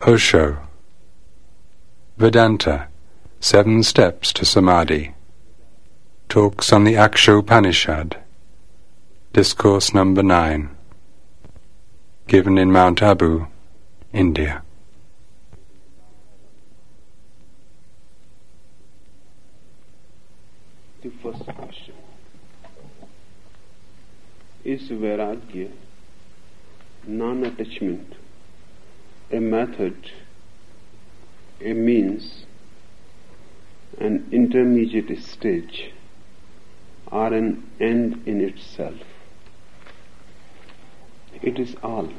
Osho. Vedanta, 7 Steps to Samadhi. Talks on the Akshopanishad. Discourse number 9. Given in Mount Abu, India. The first question. Is Vairagya, non-attachment, a method, a means, an intermediate stage, or an end in itself? It is all.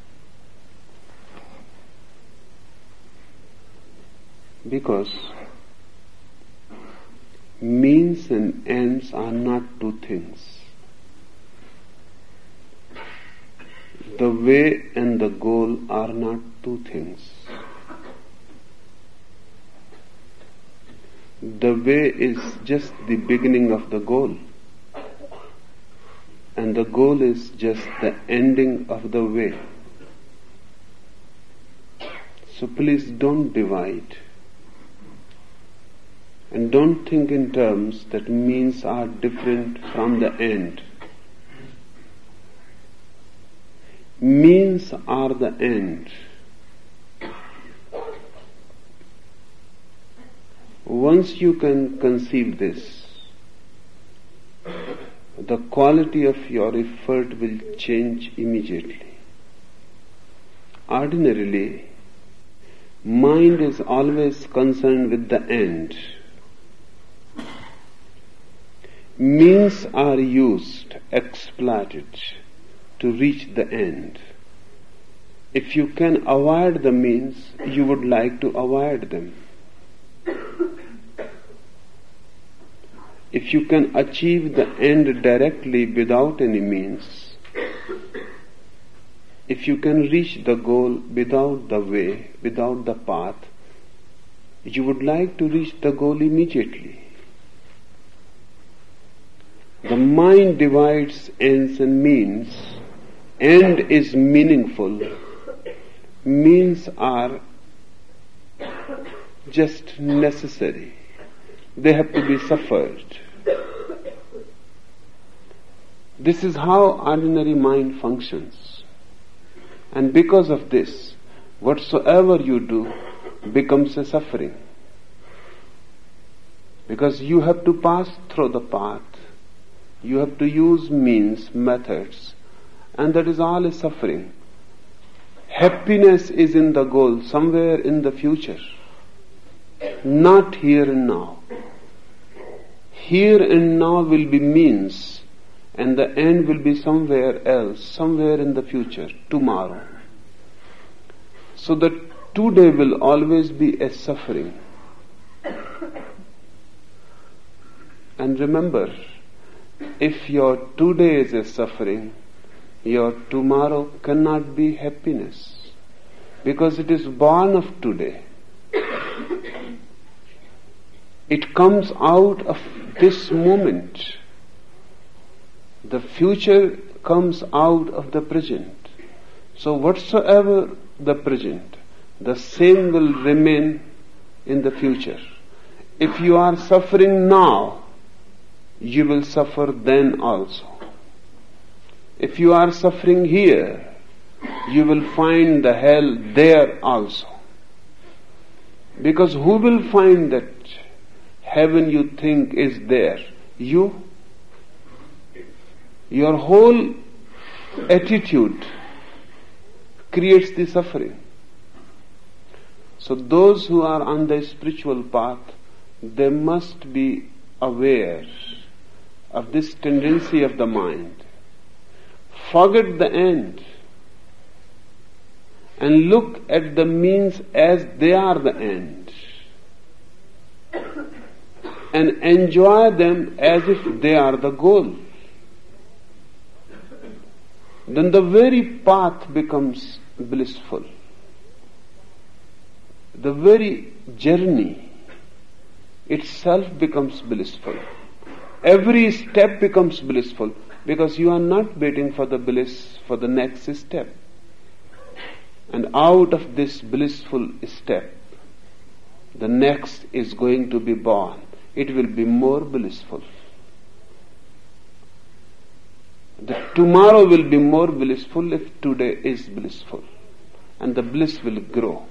Because means and ends are not two things. The way and the goal are not two things. The way is just the beginning of the goal, and the goal is just the ending of the way. So please don't divide, and don't think in terms that means are different from the end. Means are the end. Once you can conceive this, the quality of your effort will change immediately. Ordinarily, mind is always concerned with the end. Means are used, exploited to reach the end. If you can avoid the means, you would like to avoid them. If you can achieve the end directly without any means, if you can reach the goal without the way, without the path, you would like to reach the goal immediately. The mind divides ends and means. End is meaningful. Means are just necessary. They have to be suffered. This is how ordinary mind functions. And because of this, whatsoever you do becomes a suffering. Because you have to pass through the path. You have to use means, methods, and that is all a suffering. Happiness is in the goal, somewhere in the future, not here and now. Here and now will be means, and the end will be somewhere else, somewhere in the future, tomorrow. So that today will always be a suffering. And remember, if your today is a suffering, your tomorrow cannot be happiness, because it is born of today. It comes out of this moment. The future comes out of the present. So whatsoever the present, the same will remain in the future. If you are suffering now, you will suffer then also. If you are suffering here, you will find the hell there also. Because who will find that heaven you think is there? You. Your whole attitude creates the suffering. So those who are on the spiritual path, they must be aware of this tendency of the mind. Forget the end and look at the means as they are the end, and enjoy them as if they are the goal. Then the very path becomes blissful. The very journey itself becomes blissful. Every step becomes blissful, because you are not waiting for the bliss for the next step. And out of this blissful step, the next is going to be born. It will be more blissful. The tomorrow will be more blissful if today is blissful. And the bliss will grow.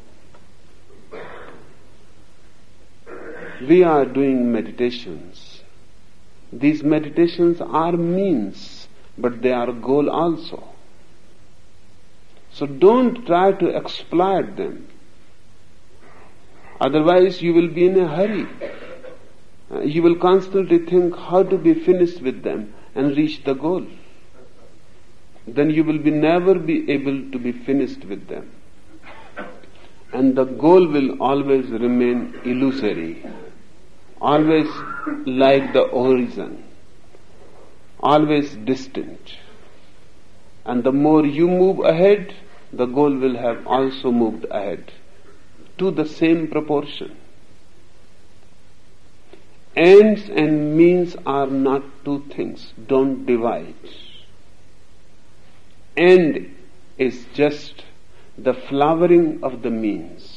We are doing meditations. These meditations are means, but they are goal also. So don't try to exploit them. Otherwise you will be in a hurry. You will constantly think how to be finished with them and reach the goal. Then you will never be able to be finished with them. And the goal will always remain illusory, always like the horizon, always distant. And the more you move ahead, the goal will have also moved ahead to the same proportion. Ends and means are not two things. Don't divide. End is just the flowering of the means.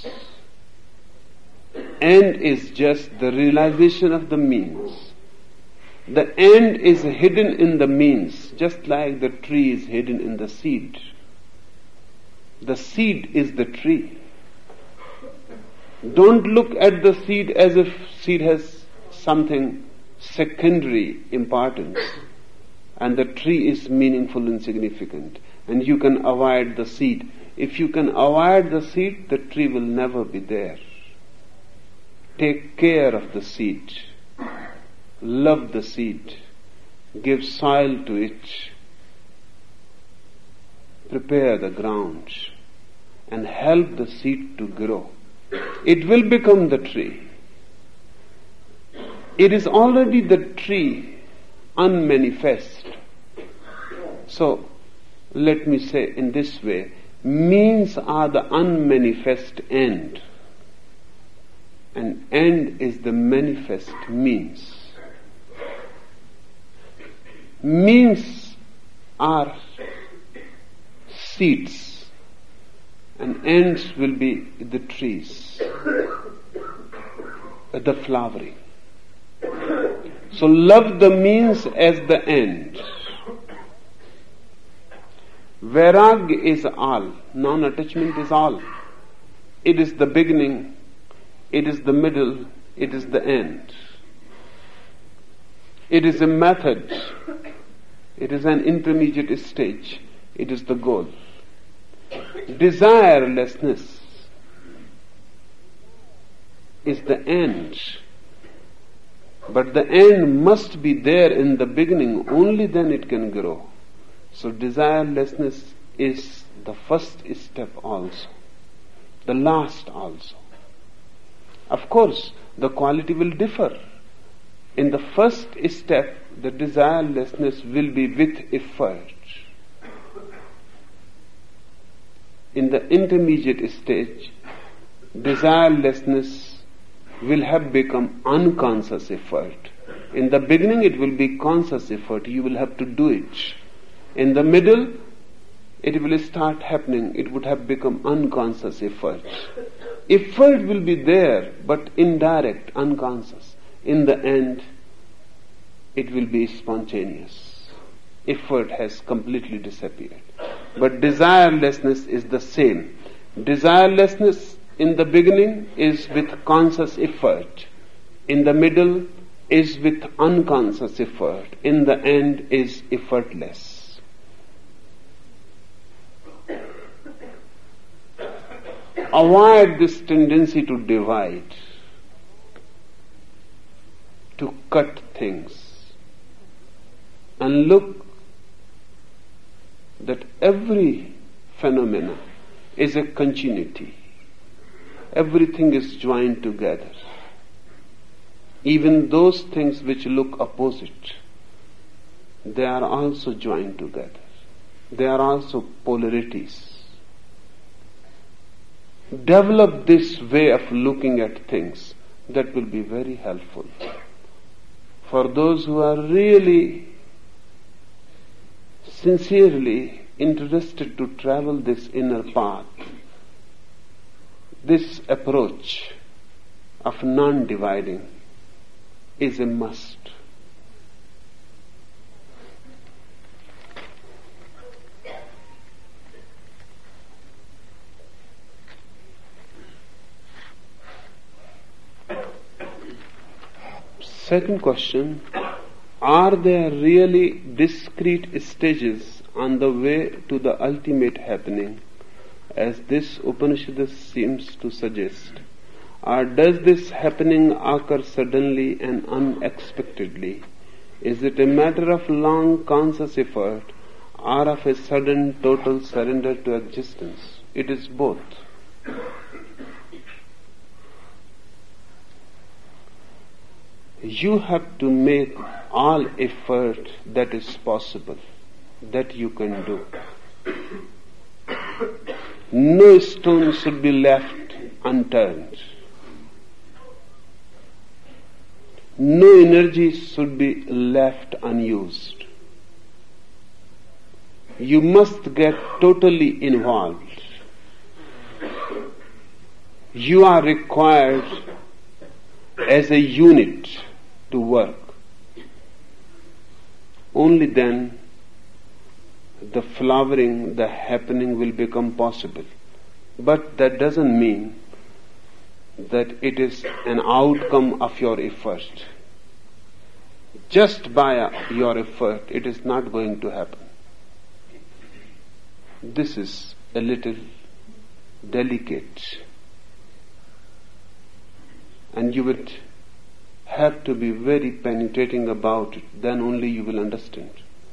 End is just the realization of the means. The end is hidden in the means, just like the tree is hidden in the seed. The seed is the tree. Don't look at the seed as if seed has something secondary importance and the tree is meaningful and significant and you can avoid the seed. If you can avoid the seed, the tree will never be there. Take care of the seed. Love the seed. Give soil to it. Prepare the ground and help the seed to grow. It will become the tree. It is already the tree, unmanifest. So, let me say in this way, means are the unmanifest end. And end is the manifest means. Means are seeds and ends will be the trees, the flowering. So love the means as the end. Vairag is all. Non-attachment is all. It is the beginning. It is the middle. It is the end. It is a method. It is an intermediate stage. It is the goal. Desirelessness is the end. But the end must be there in the beginning, only then it can grow. So desirelessness is the first step also, the last also. Of course, the quality will differ. In the first step, the desirelessness will be with effort. In the intermediate stage, desirelessness will have become unconscious effort. In the beginning it will be conscious effort, you will have to do it. In the middle, it will start happening, it would have become unconscious effort. Effort will be there, but indirect, unconscious. In the end, it will be spontaneous. Effort has completely disappeared. But desirelessness is the same. Desirelessness in the beginning is with conscious effort. In the middle is with unconscious effort. In the end is effortless. Avoid this tendency to divide, to cut things, and look that every phenomena is a continuity. Everything is joined together. Even those things which look opposite, they are also joined together. They are also polarities. Develop this way of looking at things. That will be very helpful. For those who are really sincerely interested to travel this inner path, this approach of non-dividing is a must. Second question, are there really discrete stages on the way to the ultimate happening, as this Upanishad seems to suggest? Or does this happening occur suddenly and unexpectedly? Is it a matter of long conscious effort or of a sudden total surrender to existence? It is both. You have to make all effort that is possible, that you can do. No stone should be left unturned. No energy should be left unused. You must get totally involved. You are required as a unit to work. Only then the flowering, the happening will become possible. But that doesn't mean that it is an outcome of your effort. Just by your effort, it is not going to happen. This is a little delicate, and you would have to be very penetrating about it, then only you will understand.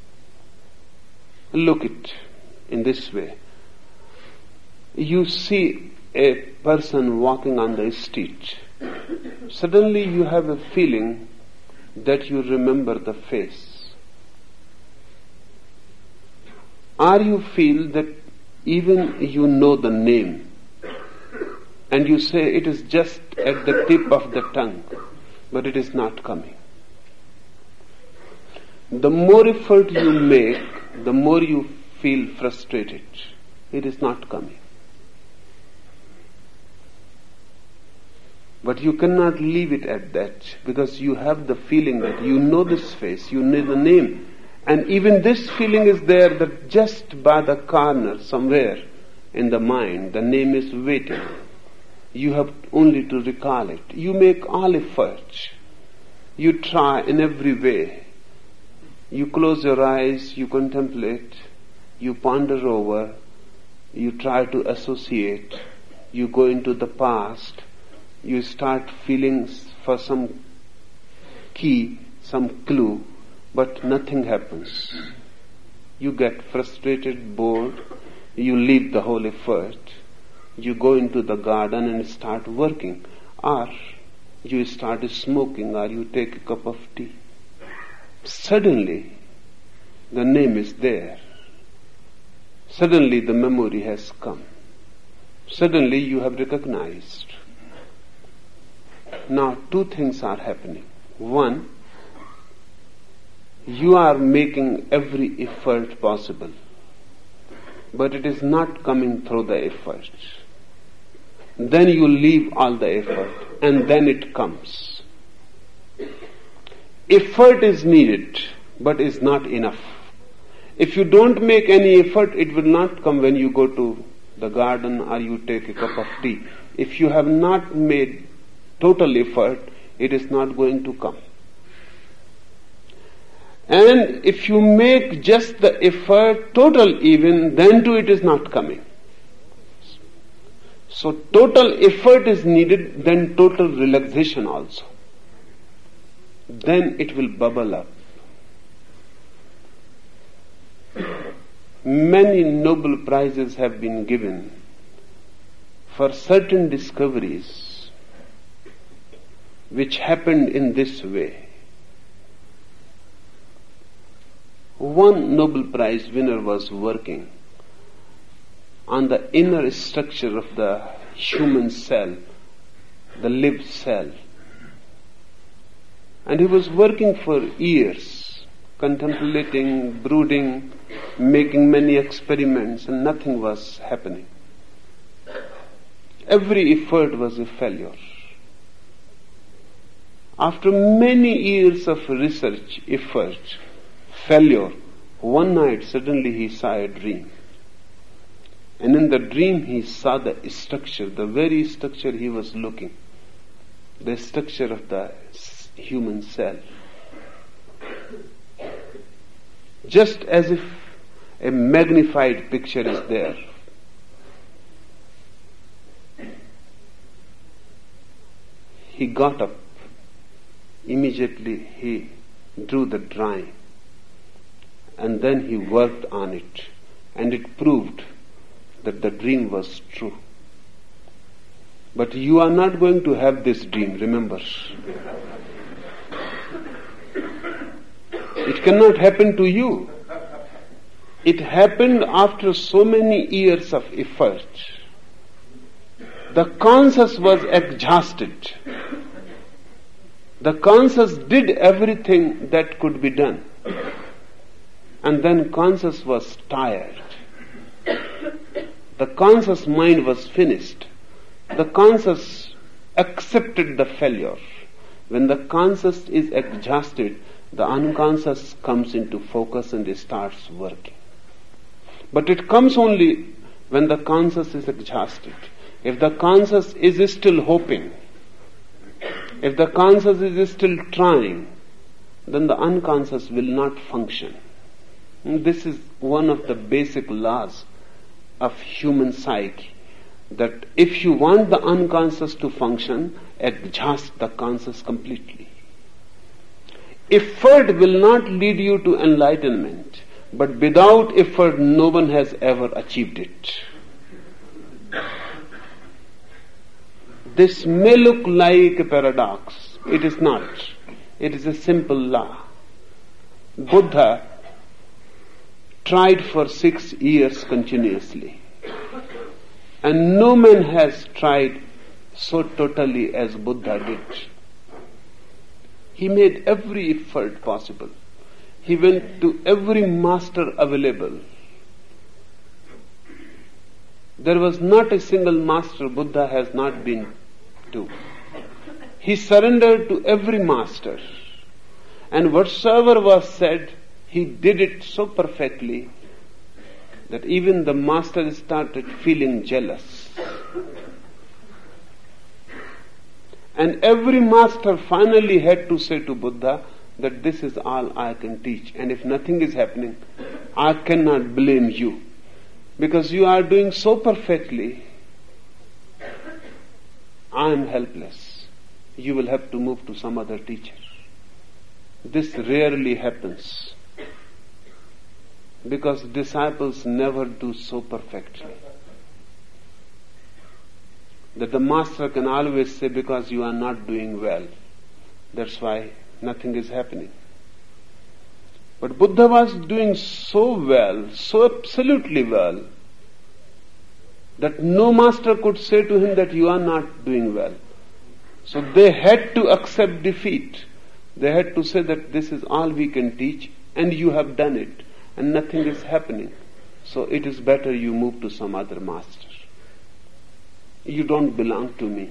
Look it in this way. You see a person walking on the street. Suddenly you have a feeling that you remember the face. Or you feel that even you know the name, and you say it is just at the tip of the tongue, but it is not coming. The more effort you make, the more you feel frustrated. It is not coming. But you cannot leave it at that, because you have the feeling that you know this face, you know the name. And even this feeling is there, that just by the corner somewhere in the mind, the name is waiting. You have only to recall it. You make all efforts. You try in every way. You close your eyes, you contemplate, you ponder over, you try to associate, you go into the past, you start feeling for some key, some clue, but nothing happens. You get frustrated, bored, you leave the whole effort, you go into the garden and start working, or you start smoking, or you take a cup of tea. Suddenly, the name is there. Suddenly, the memory has come. Suddenly, you have recognized. Now, two things are happening. One, you are making every effort possible, but it is not coming through the effort. Then you leave all the effort, and then it comes. Effort is needed, but is not enough. If you don't make any effort, it will not come when you go to the garden or you take a cup of tea. If you have not made total effort, it is not going to come. And if you make just the effort total even, then too it is not coming. So total effort is needed, then total relaxation also. Then it will bubble up. Many Nobel Prizes have been given for certain discoveries which happened in this way. One Nobel Prize winner was working on the inner structure of the human cell, the lived cell. And he was working for years, contemplating, brooding, making many experiments, and nothing was happening. every effort was a failure. After many years of research, effort, failure, one night suddenly he saw a dream. And in the dream he saw the structure, the very structure he was looking, the structure of the human cell. Just as if a magnified picture is there. He got up. Immediately he drew the drawing. And then he worked on it. And it proved that the dream was true. But you are not going to have this dream, remember. It cannot happen to you. It happened after so many years of effort. The conscious was exhausted. The conscious did everything that could be done. And then conscious was tired. The conscious mind was finished. The conscious accepted the failure. When the conscious is exhausted, the unconscious comes into focus and starts working. But it comes only when the conscious is exhausted. If the conscious is still hoping, if the conscious is still trying, then the unconscious will not function. And this is one of the basic laws of human psyche, that if you want the unconscious to function, exhaust the conscious completely. Effort will not lead you to enlightenment, but without effort no one has ever achieved it. This may look like a paradox. It is not. It is a simple law. Buddha tried for 6 years continuously. And no man has tried so totally as Buddha did. He made every effort possible. He went to every master available. There was not a single master Buddha has not been to. He surrendered to every master. And whatsoever was said, he did it so perfectly that even the master started feeling jealous. And every master finally had to say to Buddha that this is all I can teach. And if nothing is happening, I cannot blame you. Because you are doing so perfectly, I am helpless. You will have to move to some other teacher. This rarely happens. Because disciples never do so perfectly. That the master can always say, because you are not doing well, that's why nothing is happening. But Buddha was doing so well, so absolutely well, that no master could say to him that you are not doing well. So they had to accept defeat. They had to say that this is all we can teach, and you have done it, and nothing is happening. So it is better you move to some other master. You don't belong to me.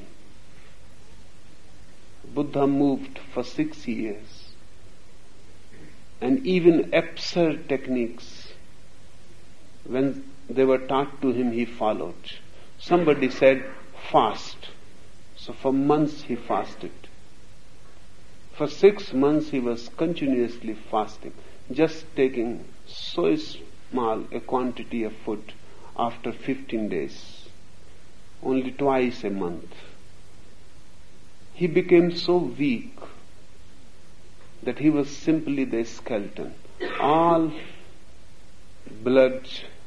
Buddha moved for 6 years. And even absurd techniques, when they were taught to him, he followed. Somebody said, fast. So for months he fasted. For 6 months he was continuously fasting, just taking so small a quantity of food after 15 days. Only twice a month. He became so weak that he was simply the skeleton. All blood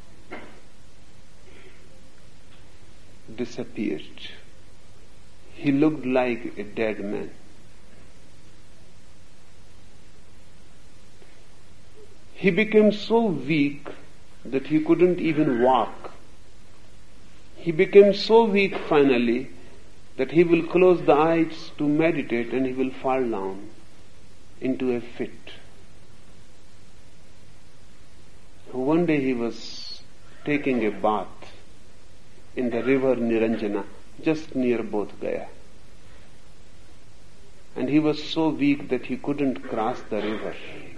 disappeared. He looked like a dead man. He became so weak that he couldn't even walk. He became so weak finally that he will close the eyes to meditate and he will fall down into a fit. One day he was taking a bath in the river Niranjana, just near Bodh Gaya. And he was so weak that he couldn't cross the river.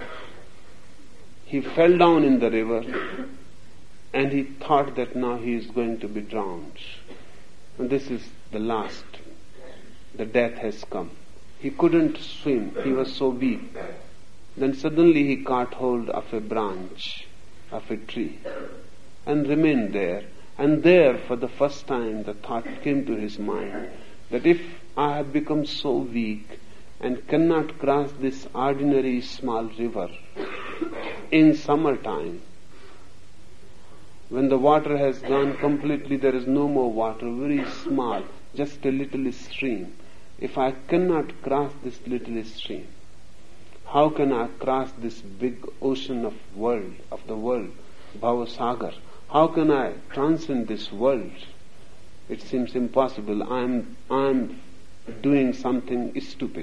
He fell down in the river and he thought that now he is going to be drowned. And this is the last. The death has come. He couldn't swim. He was so weak. Then suddenly he caught hold of a branch of a tree and remained there. And there, for the first time, the thought came to his mind that if I have become so weak and cannot cross this ordinary small river in summertime, when the water has gone completely, there is no more water, very small, just a little stream. If I cannot cross this little stream, how can I cross this big ocean of the world, Bhavasagar? How can I transcend this world? It seems impossible. I'm doing something stupid.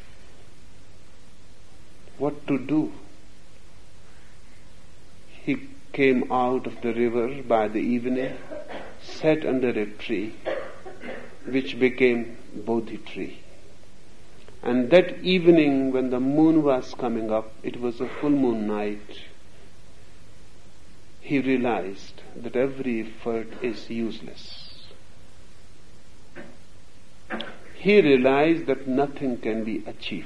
What to do? He came out of the river by the evening, sat under a tree, which became Bodhi tree. And that evening, when the moon was coming up, it was a full moon night, he realized that every effort is useless. He realized that nothing can be achieved.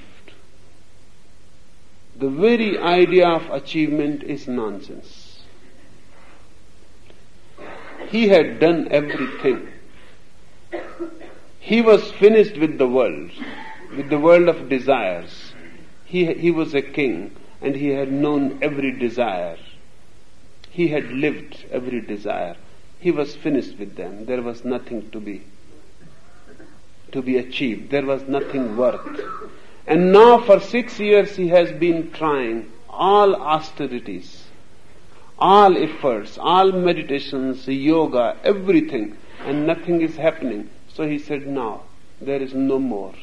The very idea of achievement is nonsense. He had done everything. He was finished with the world of desires. He was a king and he had known every desire. He had lived every desire. He was finished with them. There was nothing to be achieved. There was nothing worth. And now for 6 years he has been trying all austerities, all efforts, all meditations, yoga, everything, and nothing is happening. So he said, now there is no more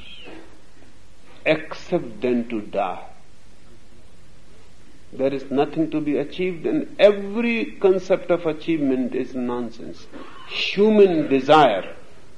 except then to die. There is nothing to be achieved, and every concept of achievement is nonsense. Human desire,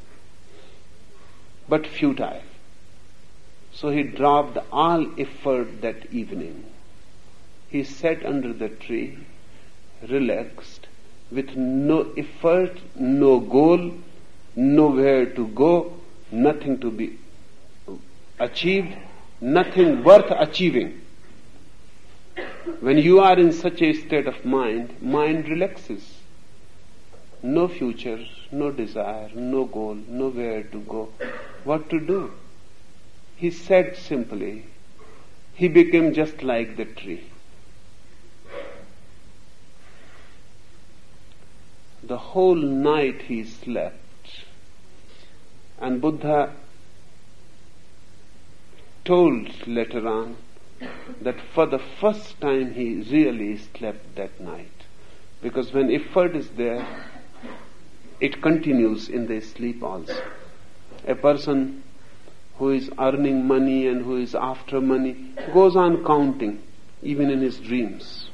but futile. So he dropped all effort that evening. He sat under the tree, relaxed, with no effort, no goal, nowhere to go, nothing to be achieved, nothing worth achieving. When you are in such a state of mind relaxes. No future, no desire, no goal, nowhere to go. What to do? He said simply, he became just like the tree. The whole night he slept. And Buddha told later on that for the first time he really slept that night. Because when effort is there, it continues in the sleep also. A person who is earning money and who is after money goes on counting even in his dreams.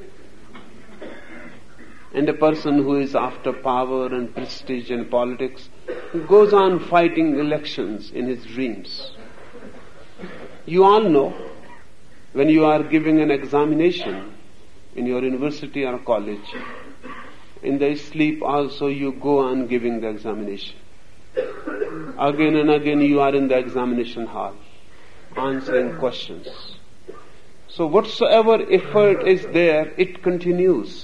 And a person who is after power and prestige and politics goes on fighting elections in his dreams. You all know, when you are giving an examination in your university or college, in the sleep also you go on giving the examination. Again and again you are in the examination hall, answering questions. So whatsoever effort is there, it continues.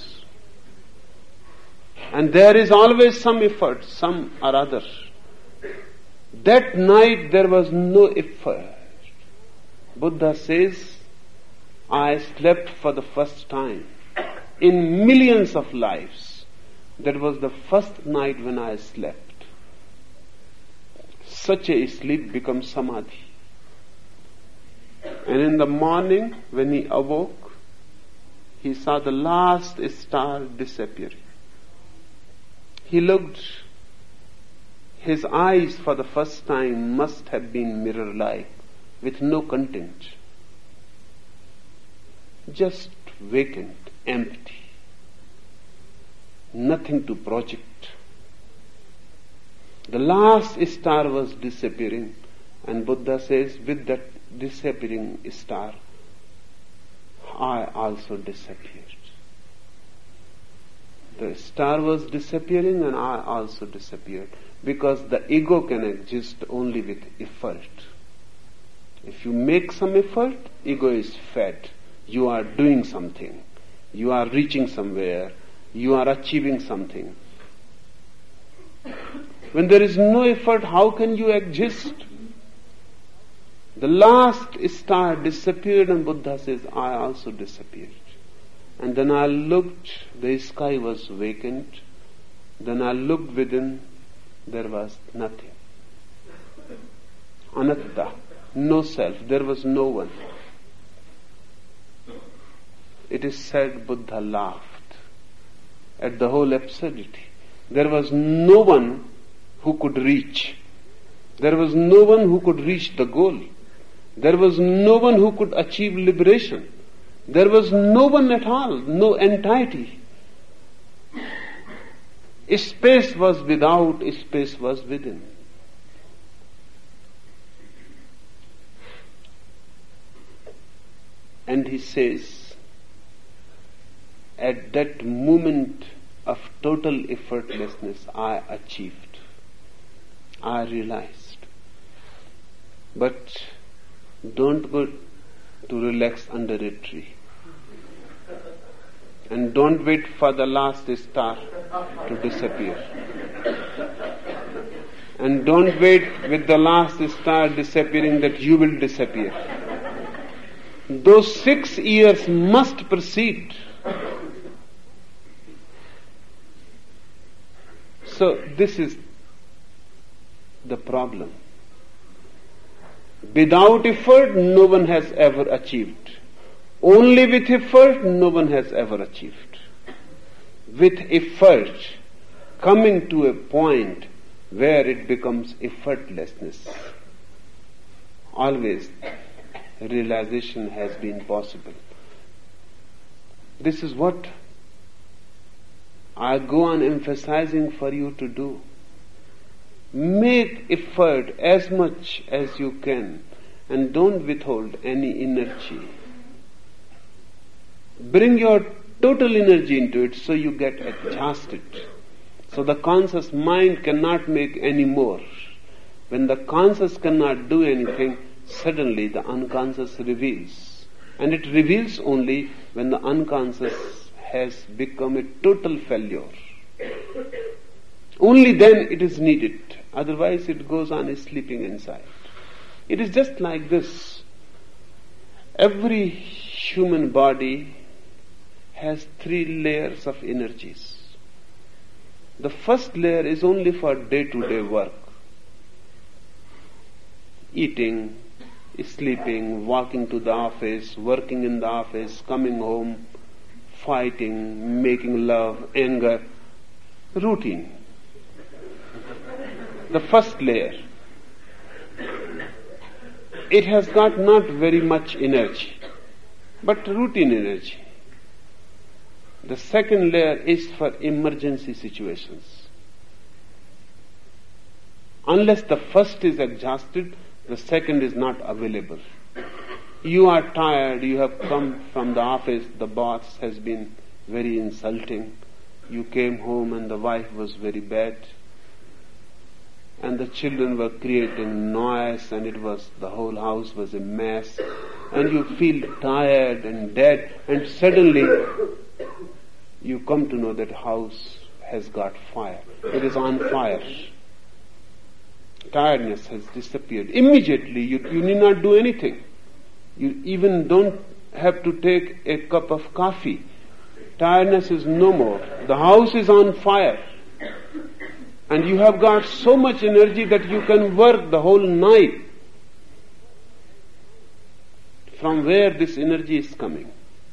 And there is always some effort, some or other. That night there was no effort. Buddha says, I slept for the first time in millions of lives. That was the first night when I slept. Such a sleep becomes samadhi. And in the morning, when he awoke, he saw the last star disappearing. He looked. His eyes for the first time must have been mirror-like, with no content. Just vacant, empty. Nothing to project. The last star was disappearing, and Buddha says, with that disappearing star, I also disappeared. The star was disappearing and I also disappeared, because the ego can exist only with effort. If you make some effort, ego is fed. You are doing something. You are reaching somewhere. You are achieving something. When there is no effort, how can you exist? The last star disappeared and Buddha says, I also disappeared. And then I looked, the sky was vacant. Then I looked within, there was nothing. Anatta, no self, there was no one. It is said Buddha laughed at the whole absurdity. There was no one who could reach. There was no one who could reach the goal. There was no one who could achieve liberation. There was no one at all, no entity. Space was without, space was within. And he says, at that moment of total effortlessness, I achieved. I realized. But don't go to relax under a tree. And don't wait for the last star to disappear. And don't wait with the last star disappearing that you will disappear. Those 6 years must proceed. So this is the problem. Without effort, no one has ever achieved. Only with effort, no one has ever achieved. With effort, coming to a point where it becomes effortlessness, always realization has been possible. This is what I go on emphasizing for you to do. Make effort as much as you can and don't withhold any energy. Bring your total energy into it so you get adjusted. So the conscious mind cannot make any more. When the conscious cannot do anything, suddenly the unconscious reveals. And it reveals only when the unconscious has become a total failure. Only then it is needed. Otherwise it goes on sleeping inside. It is just like this. Every human body has 3 layers of energies. The first layer is only for day-to-day work. Eating, sleeping, walking to the office, working in the office, coming home, fighting, making love, anger, routine. The first layer. It has got not very much energy, but routine energy. The second layer is for emergency situations. Unless the first is exhausted, the second is not available. You are tired, you have come from the office, the boss has been very insulting. You came home and the wife was very bad. And the children were creating noise and the whole house was a mess. And you feel tired and dead, and suddenly you come to know that house has got fire. It is on fire. Tiredness has disappeared. Immediately, you need not do anything. You even don't have to take a cup of coffee. Tiredness is no more. The house is on fire. And you have got so much energy that you can work the whole night. From where this energy is coming?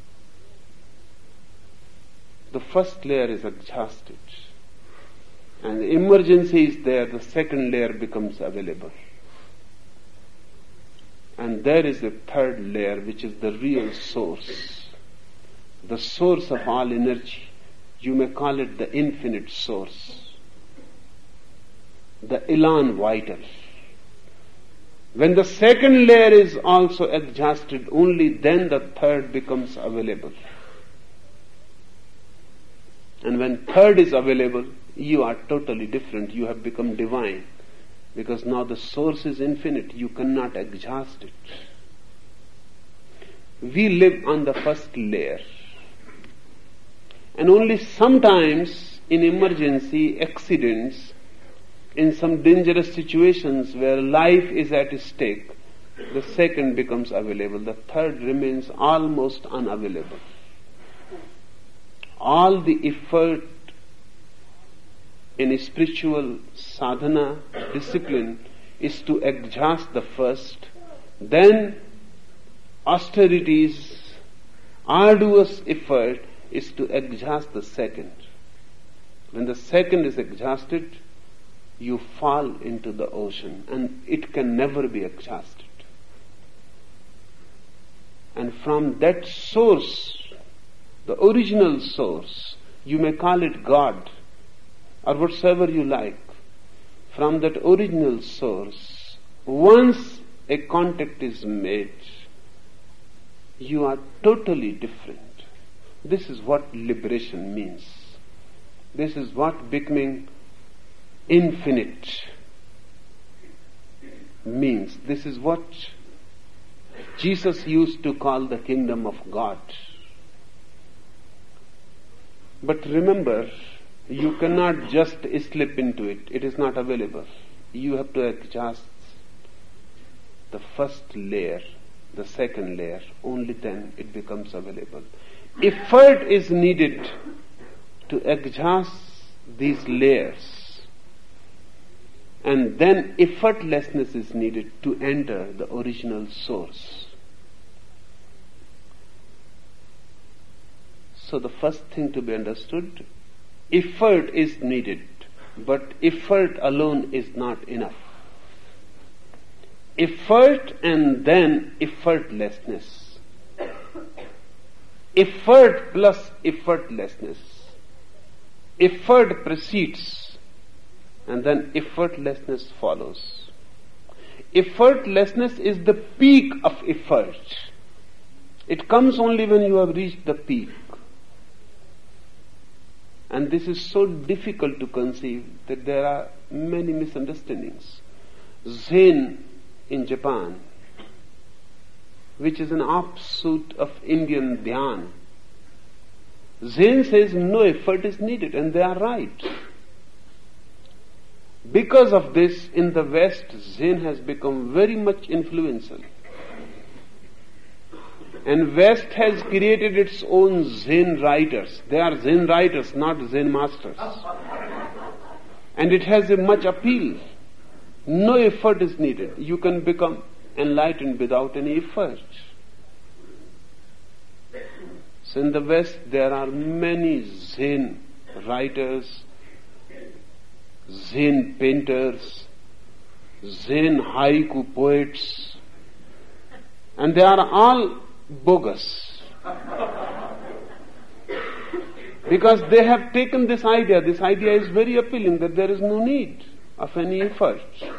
The first layer is exhausted. And the emergency is there, the second layer becomes available. And there is a third layer which is the real source. The source of all energy. You may call it the infinite source. the elan vital. When the second layer is also exhausted, only then the third becomes available. And when third is available, you are totally different. You have become divine. Because now the source is infinite. You cannot exhaust it. We live on the first layer. And only sometimes in emergency, accidents, in some dangerous situations where life is at stake, the second becomes available. The third remains almost unavailable. All the effort in spiritual sadhana, discipline, is to exhaust the first, then austerities, arduous effort is to exhaust the second. When the second is exhausted, you fall into the ocean and it can never be exhausted. And from that source, the original source, you may call it God or whatsoever you like, from that original source, once a contact is made, you are totally different. This is what liberation means. This is what becoming infinite means. This is what Jesus used to call the kingdom of God. But remember, you cannot just slip into it. It is not available. You have to adjust the first layer, the second layer. Only then it becomes available. Effort is needed to exhaust these layers. And then effortlessness is needed to enter the original source. So the first thing to be understood, effort is needed, but effort alone is not enough. Effort and then effortlessness. Effort plus effortlessness. Effort precedes and then effortlessness follows. Effortlessness is the peak of effort. It comes only when you have reached the peak. And this is so difficult to conceive that there are many misunderstandings. Zen in Japan, which is an offshoot of Indian Dhyan, Zen says no effort is needed, and they are right. Because of this, in the West, Zen has become very much influential. And West has created its own Zen writers. They are Zen writers, not Zen masters. And it has a much appeal. No effort is needed. You can become enlightened without any effort. So in the West there are many Zen writers, Zen painters, Zen haiku poets, and they are all bogus. Because they have taken this idea is very appealing, that there is no need of any effort.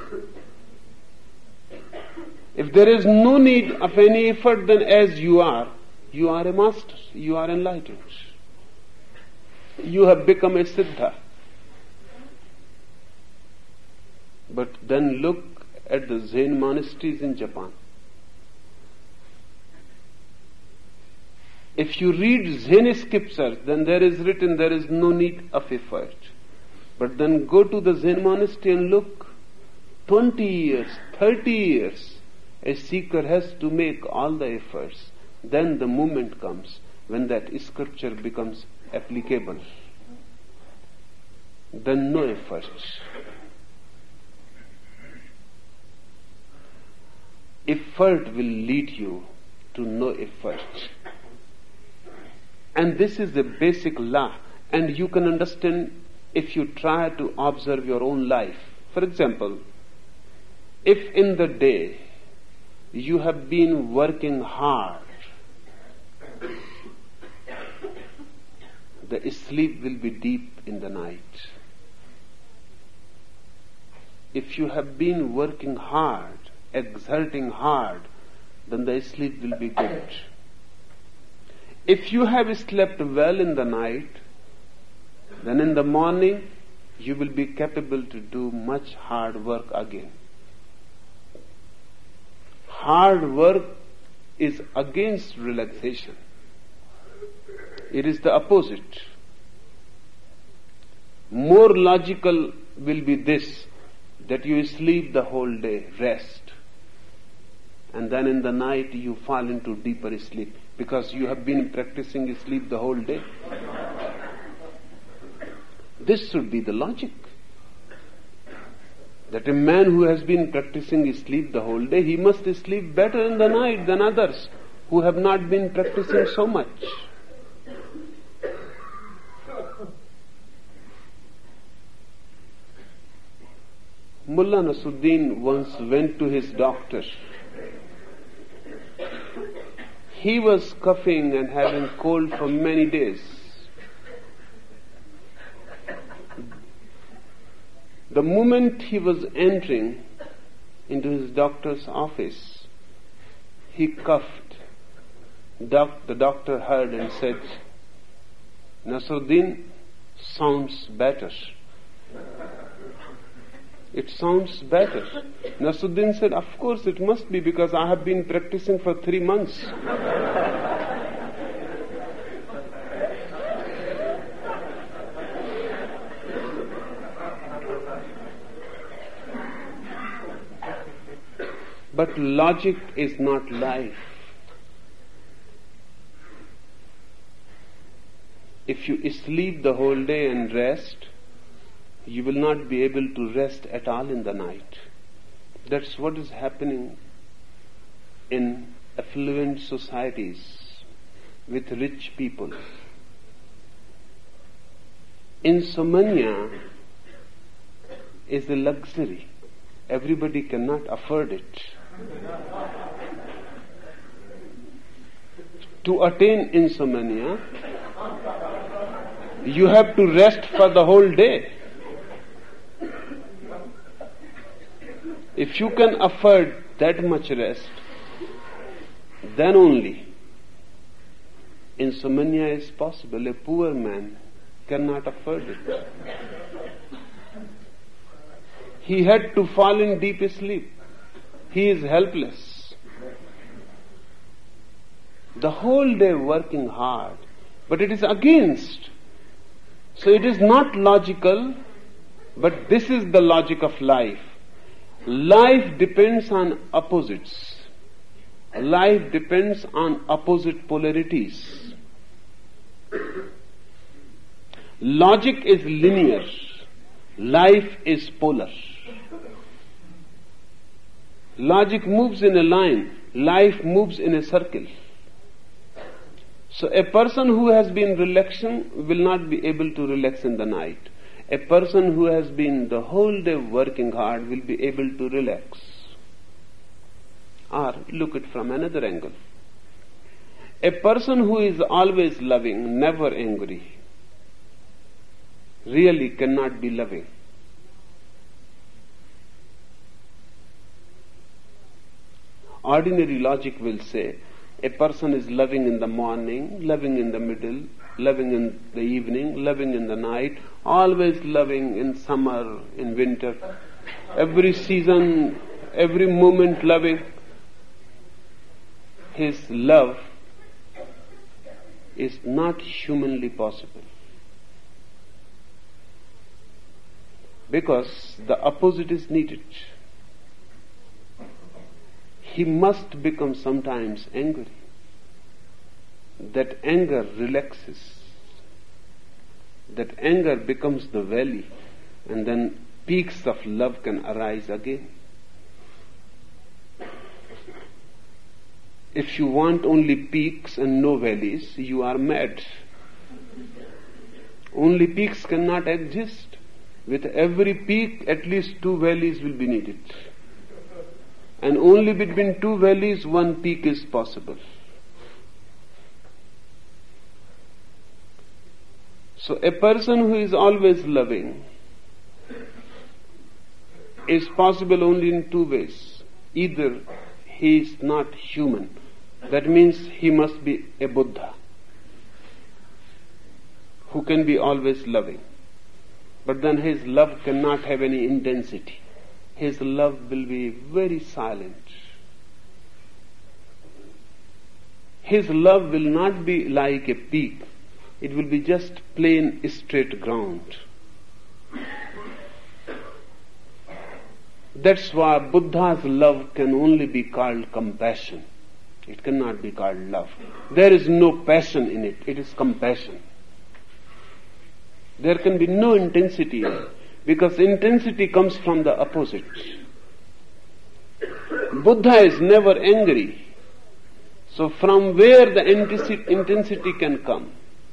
If there is no need of any effort, then as you are a master, you are enlightened. You have become a siddha. But then look at the Zen monasteries in Japan. If you read Zen scriptures, then there is written there is no need of effort. But then go to the Zen monastery and look, 20 years, 30 years, a seeker has to make all the efforts. Then the moment comes when that scripture becomes applicable. Then no effort. Effort will lead you to no effort. And this is the basic law. And you can understand if you try to observe your own life. For example, if in the day you have been working hard, the sleep will be deep in the night. if you have been working hard, exerting hard, then the sleep will be good. If you have slept well in the night, then in the morning you will be capable to do much hard work again. Hard work is against relaxation. It is the opposite. More logical will be this, that you sleep the whole day, rest, and then in the night you fall into deeper sleep because you have been practicing sleep the whole day. This should be the logic. That a man who has been practicing sleep the whole day, he must sleep better in the night than others who have not been practicing so much. Mullah Nasruddin once went to his doctor. He was coughing and having cold for many days. The moment he was entering into his doctor's office, he coughed. The doctor heard and said, "Nasruddin, sounds better. It sounds better." Nasruddin said, "Of course it must be, because I have been practicing for 3 months. But logic is not life. If you sleep the whole day and rest, you will not be able to rest at all in the night. That's what is happening in affluent societies with rich people. Insomnia is a luxury. Everybody cannot afford it. To attain insomnia, you have to rest for the whole day. If you can afford that much rest, then only insomnia is possible. A poor man cannot afford it. He had to fall in deep sleep. He is helpless. The whole day working hard, but it is against. So it is not logical, but this is the logic of life. Life depends on opposites. Life depends on opposite polarities. Logic is linear. Life is polar. Logic moves in a line. Life moves in a circle. So a person who has been relaxing will not be able to relax in the night. A person who has been the whole day working hard will be able to relax. Or look it from another angle. A person who is always loving, never angry, really cannot be loving. Ordinary logic will say, a person is loving in the morning, loving in the middle, loving in the evening, loving in the night, always loving in summer, in winter, every season, every moment loving. His love is not humanly possible. Because the opposite is needed. He must become sometimes angry. That anger relaxes. That anger becomes the valley, and then peaks of love can arise again. If you want only peaks and no valleys, you are mad. Only peaks cannot exist. With every peak, at least 2 valleys will be needed. And only between 2 valleys, 1 peak is possible. So a person who is always loving is possible only in two ways. Either he is not human, that means he must be a Buddha who can be always loving. But then his love cannot have any intensity. His love will be very silent. His love will not be like a peak. It will be just plain straight ground. That's why Buddha's love can only be called compassion. It cannot be called love. There is no passion in it. It is compassion. There can be no intensity in it, because intensity comes from the opposite. Buddha is never angry. So from where the intensity can come?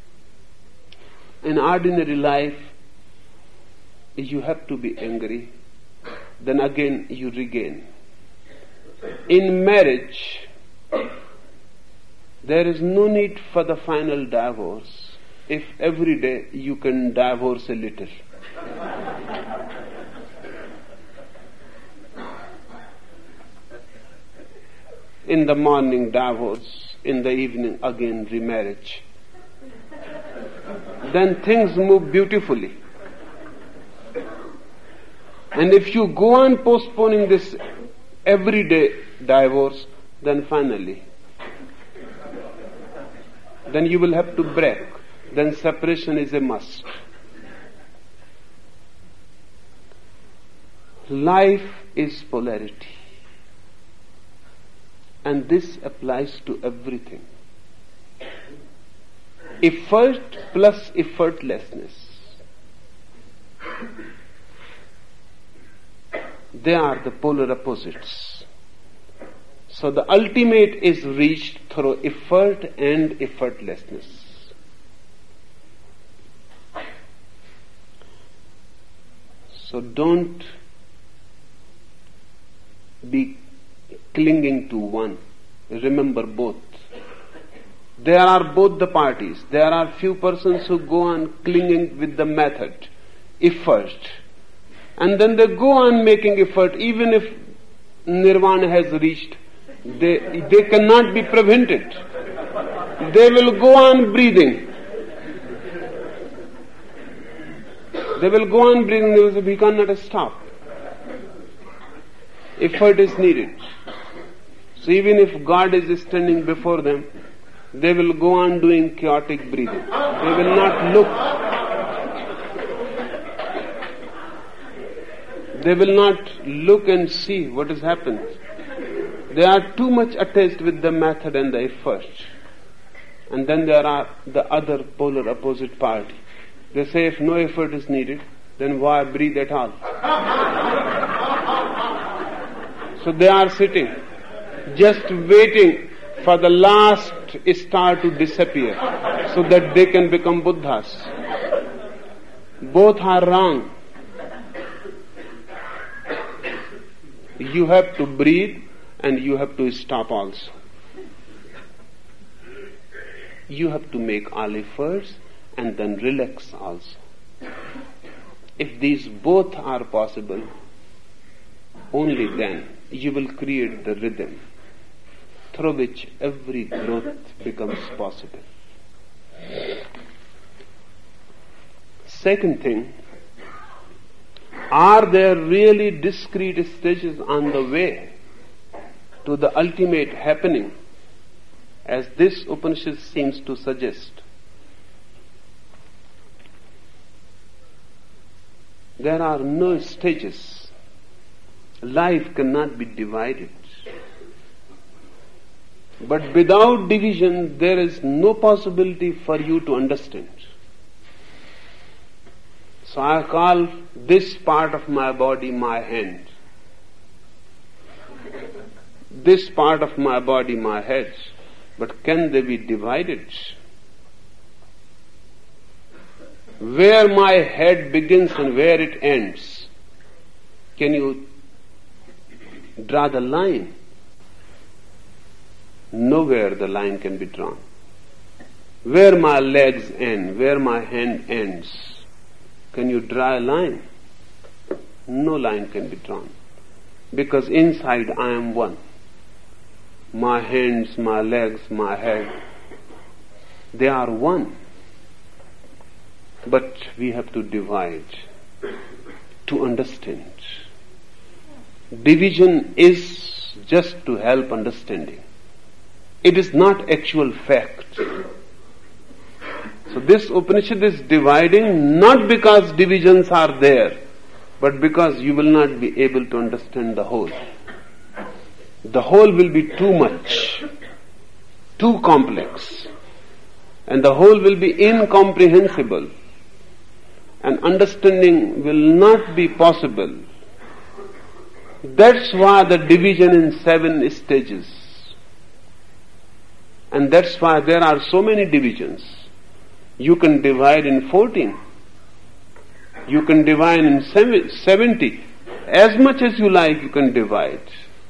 In ordinary life, you have to be angry, then again you regain. In marriage, there is no need for the final divorce if every day you can divorce a little. In the morning divorce, in the evening again remarriage. Then things move beautifully. And if you go on postponing this everyday divorce, then finally, then you will have to break. Then separation is a must. Life is polarity. And this applies to everything. Effort plus effortlessness. They are the polar opposites. So the ultimate is reached through effort and effortlessness. So don't be clinging to one. Remember both. There are both the parties. There are few persons who go on clinging with the method, effort. And then they go on making effort even if nirvana has reached. They cannot be prevented. They will go on breathing. They will go on breathing. They will say, we cannot stop. Effort is needed. So even if God is standing before them, they will go on doing chaotic breathing. They will not look. They will not look and see what has happened. They are too much attached with the method and the effort. And then there are the other polar opposite party. They say if no effort is needed, then why breathe at all? So they are sitting, just waiting for the last star to disappear so that they can become Buddhas. Both are wrong. You have to breathe and you have to stop also. You have to make all efforts and then relax also. If these both are possible, only then you will create the rhythm through which every growth becomes possible. Second thing, are there really discrete stages on the way to the ultimate happening, as this Upanishad seems to suggest? There are no stages. Life cannot be divided. But without division, there is no possibility for you to understand. So I call this part of my body my hand. This part of my body my head. But can they be divided? Where my head begins and where it ends, can you draw the line? Nowhere the line can be drawn. Where my legs end, where my hand ends, can you draw a line? No line can be drawn. Because inside I am one. My hands, my legs, my head, they are one. But we have to divide to understand. Division is just to help understanding. It is not actual fact. So this Upanishad is dividing not because divisions are there, but because you will not be able to understand the whole. The whole will be too much, too complex, and the whole will be incomprehensible, and understanding will not be possible. That's why the division in 7 stages. And that's why there are so many divisions. You can divide in 14. You can divide in 70. As much as you like, you can divide.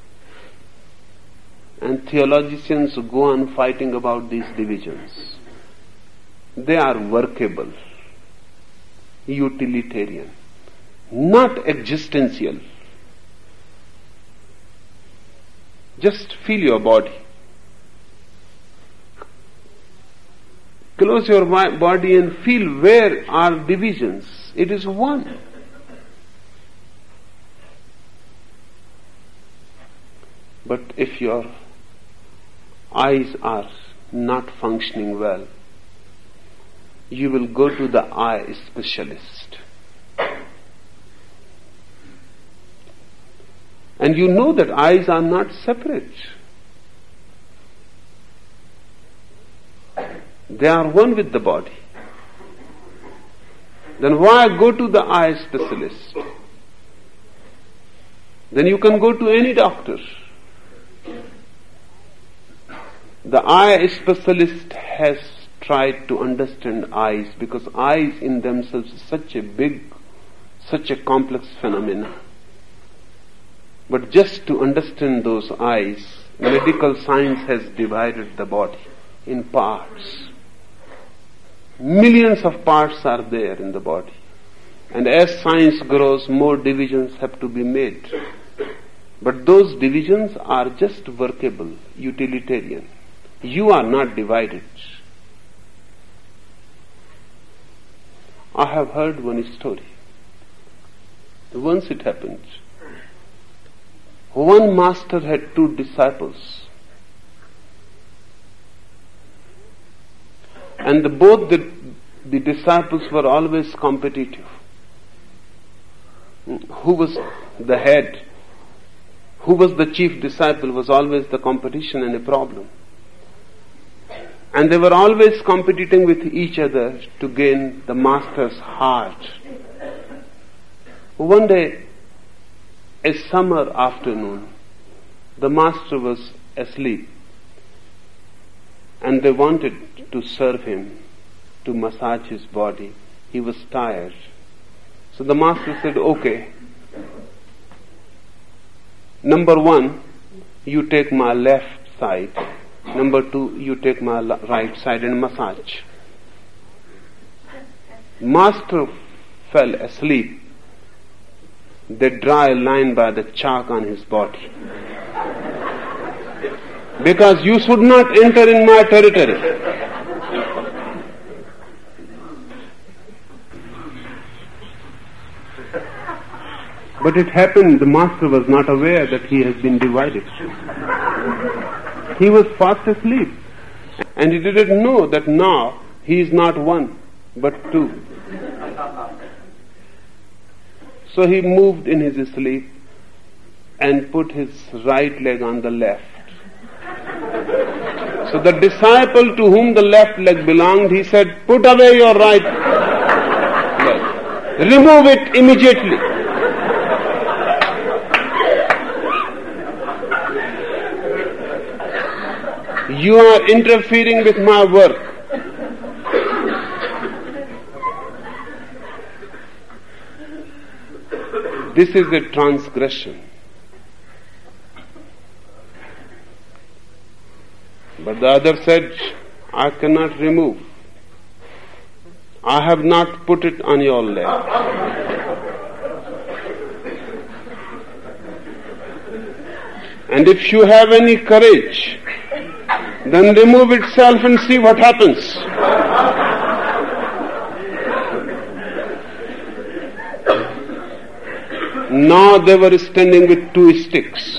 And theologians go on fighting about these divisions. They are workable, utilitarian, not existential. Just feel your body. Close your body and feel where are divisions. It is one. But if your eyes are not functioning well, you will go to the eye specialist. And you know that eyes are not separate. They are one with the body. Then why go to the eye specialist? Then you can go to any doctor. The eye specialist has tried to understand eyes because eyes in themselves is such a complex phenomena. But just to understand those eyes, medical science has divided the body in parts. Millions of parts are there in the body. And as science grows, more divisions have to be made. But those divisions are just workable, utilitarian. You are not divided. I have heard one story. Once it happened. One master had 2 disciples. And both the disciples were always competitive. Who was the head? Who was the chief disciple was always the competition and a problem. And they were always competing with each other to gain the master's heart. One day, a summer afternoon, the master was asleep and they wanted to serve him, to massage his body. He was tired. So the master said, okay, number 1, you take my left side. Number 2, you take my right side and massage. Master fell asleep. They draw a line by the chalk on his body. Because you should not enter in my territory. But it happened, the master was not aware that he has been divided. He was fast asleep. And he didn't know that now he is not 1, but 2. So he moved in his sleep and put his right leg on the left. So the disciple to whom the left leg belonged, he said, put away your right leg. Remove it immediately. You are interfering with my work. This is a transgression. But the other said, I cannot remove. I have not put it on your leg. And if you have any courage, then remove itself and see what happens. Now they were standing with 2 sticks.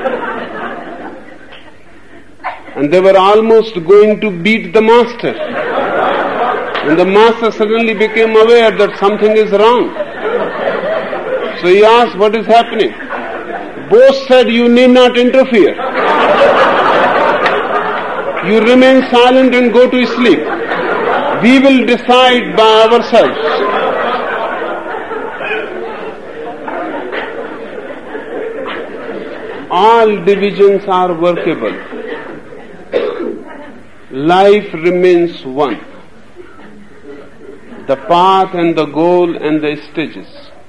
And they were almost going to beat the master. And the master suddenly became aware that something is wrong. So he asked, what is happening? Both said, you need not interfere. You remain silent and go to sleep. We will decide by ourselves. All divisions are workable. Life remains one. The path and the goal and the stages,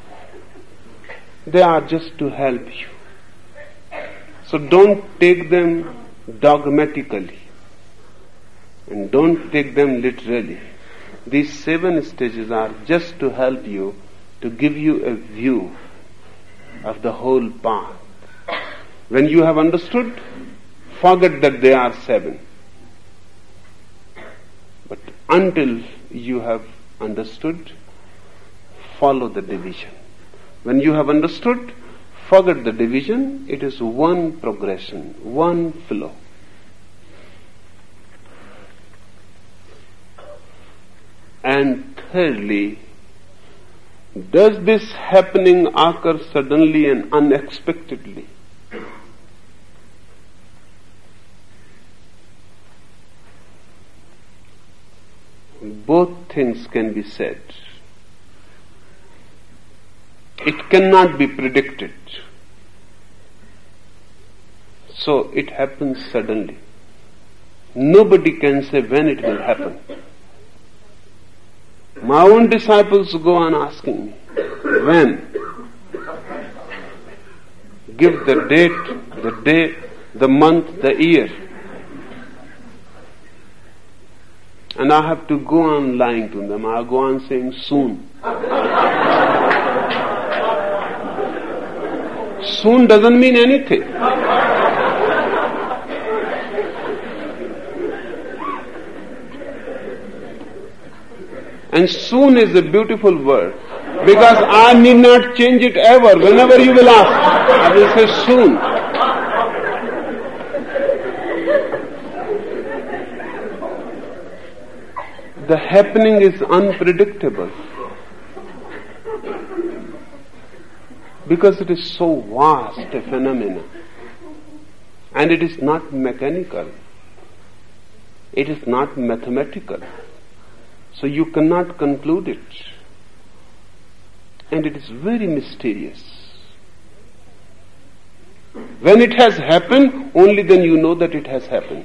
they are just to help you. So don't take them dogmatically and don't take them literally. These 7 stages are just to help you, to give you a view of the whole path. When you have understood, forget that they are 7. But until you have understood, follow the division. When you have understood, forget the division. It is one progression, one flow. And thirdly, does this happening occur suddenly and unexpectedly? Both things can be said. It cannot be predicted. So it happens suddenly. Nobody can say when it will happen. My own disciples go on asking me, when? Give the date, the day, the month, the year. And I have to go on lying to them. I go on saying soon. Soon doesn't mean anything. And soon is a beautiful word, because I need not change it ever. Whenever you will ask, I will say soon. The happening is unpredictable because it is so vast a phenomenon, and it is not mechanical, it is not mathematical, so you cannot conclude it, and it is very mysterious. When it has happened, only then you know that it has happened.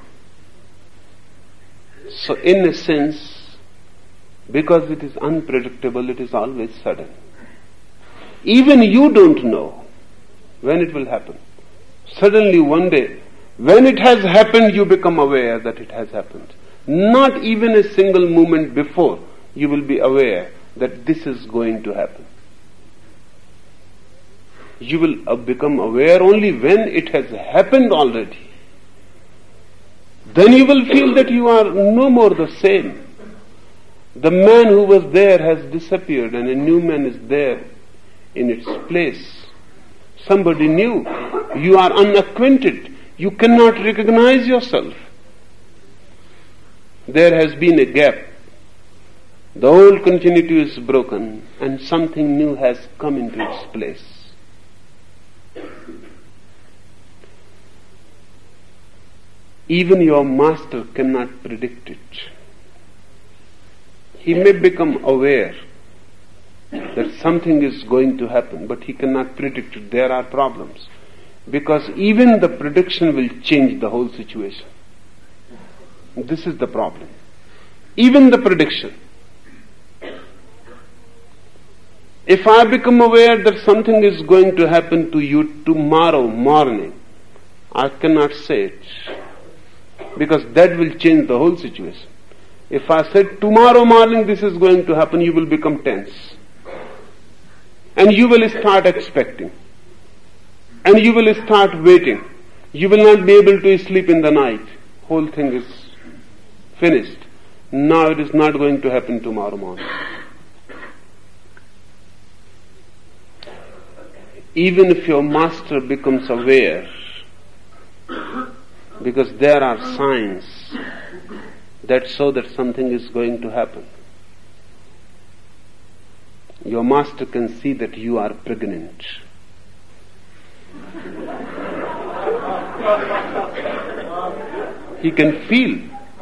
So in a sense, because it is unpredictable, it is always sudden. Even you don't know when it will happen. Suddenly one day, when it has happened, you become aware that it has happened. Not even a single moment before, you will be aware that this is going to happen. You will become aware only when it has happened already. Then you will feel that you are no more the same. The man who was there has disappeared and a new man is there in its place. Somebody new. You are unacquainted. You cannot recognize yourself. There has been a gap. The old continuity is broken and something new has come into its place. Even your master cannot predict it. He may become aware that something is going to happen, but he cannot predict it. There are problems. Because even the prediction will change the whole situation. This is the problem. Even the prediction. If I become aware that something is going to happen to you tomorrow morning, I cannot say it. Because that will change the whole situation. If I said tomorrow morning this is going to happen, you will become tense. And you will start expecting. and you will start waiting. You will not be able to sleep in the night. Whole thing is finished. Now it is not going to happen tomorrow morning. Even if your master becomes aware, because there are signs that show that something is going to happen. Your master can see that you are pregnant. He can feel.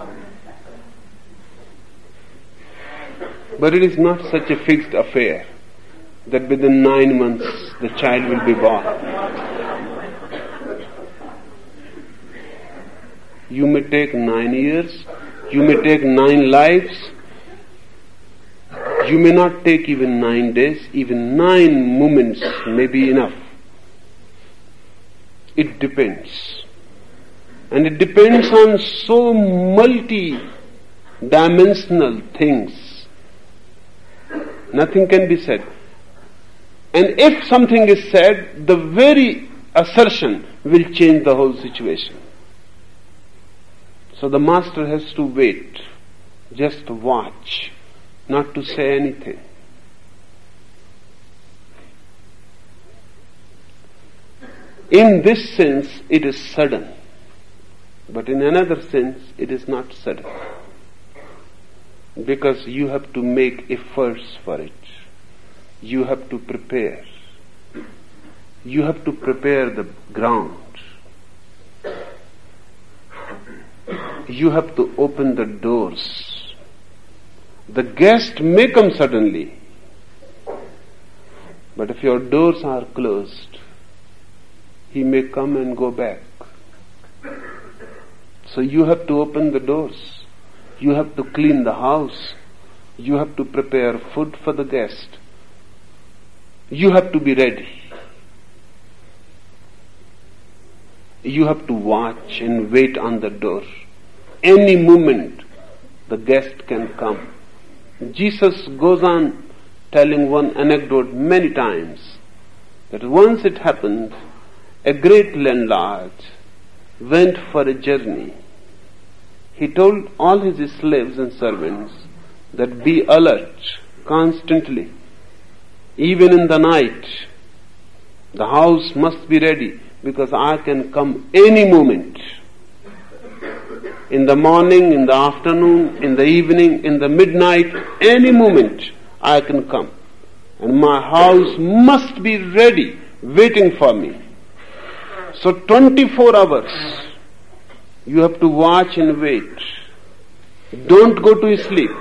But it is not such a fixed affair that within 9 months the child will be born. You may take 9 years, you may take 9 lives, you may not take even 9 days, even 9 moments may be enough. It depends. And it depends on so multi-dimensional things. Nothing can be said. And if something is said, the very assertion will change the whole situation. So the master has to wait, just watch, not to say anything. In this sense, it is sudden. But in another sense, it is not sudden. Because you have to make efforts for it. You have to prepare. You have to prepare the ground. You have to open the doors. The guest may come suddenly. But if your doors are closed, he may come and go back. So you have to open the doors. You have to clean the house. You have to prepare food for the guest. You have to be ready. You have to watch and wait on the door. Any moment the guest can come. Jesus goes on telling one anecdote many times, that once it happened, a great landlord went for a journey. He told all his slaves and servants that be alert constantly. Even in the night, the house must be ready because I can come any moment. In the morning, in the afternoon, in the evening, in the midnight, any moment I can come. And my house must be ready, waiting for me. So 24 hours, you have to watch and wait. Don't go to sleep.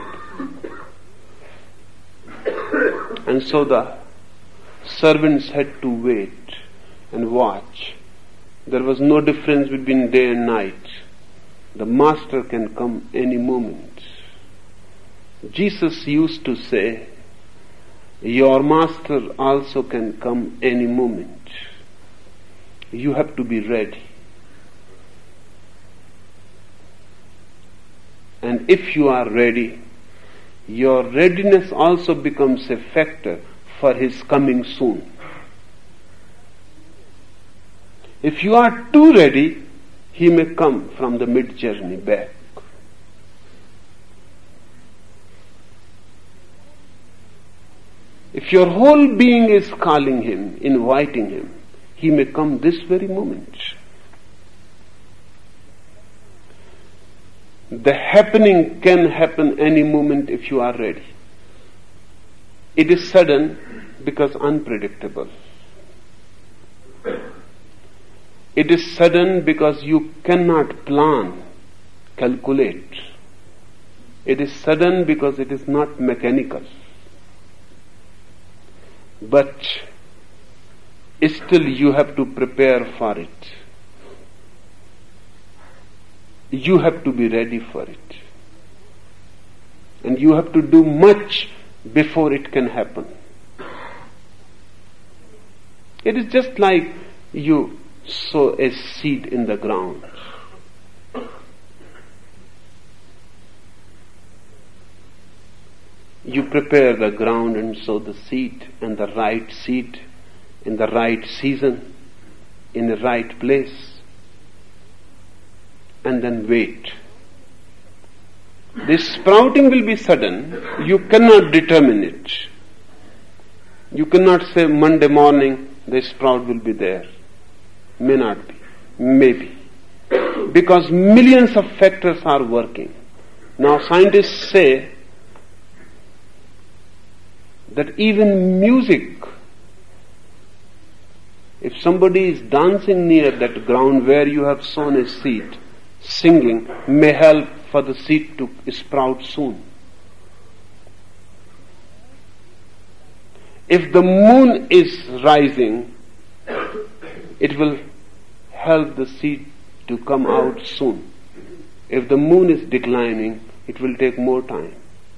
And so the servants had to wait and watch. There was no difference between day and night. The master can come any moment. Jesus used to say, your master also can come any moment. You have to be ready. And if you are ready, your readiness also becomes a factor for his coming soon. If you are too ready, he may come from the mid-journey back. If your whole being is calling him, inviting him, he may come this very moment. The happening can happen any moment if you are ready. It is sudden because unpredictable. It is sudden because you cannot plan, calculate. It is sudden because it is not mechanical. But still you have to prepare for it. You have to be ready for it. And you have to do much before it can happen. It is just like you sow a seed in the ground. You prepare the ground and sow the seed, and the right seed in the right season in the right place, and then wait. This sprouting will be sudden. You cannot determine it. You cannot say Monday morning the sprout will be there. May not be. Maybe. Because millions of factors are working. Now scientists say that even music, if somebody is dancing near that ground where you have sown a seed, singing may help for the seed to sprout soon. If the moon is rising, it will help the seed to come out soon. If the moon is declining, it will take more time.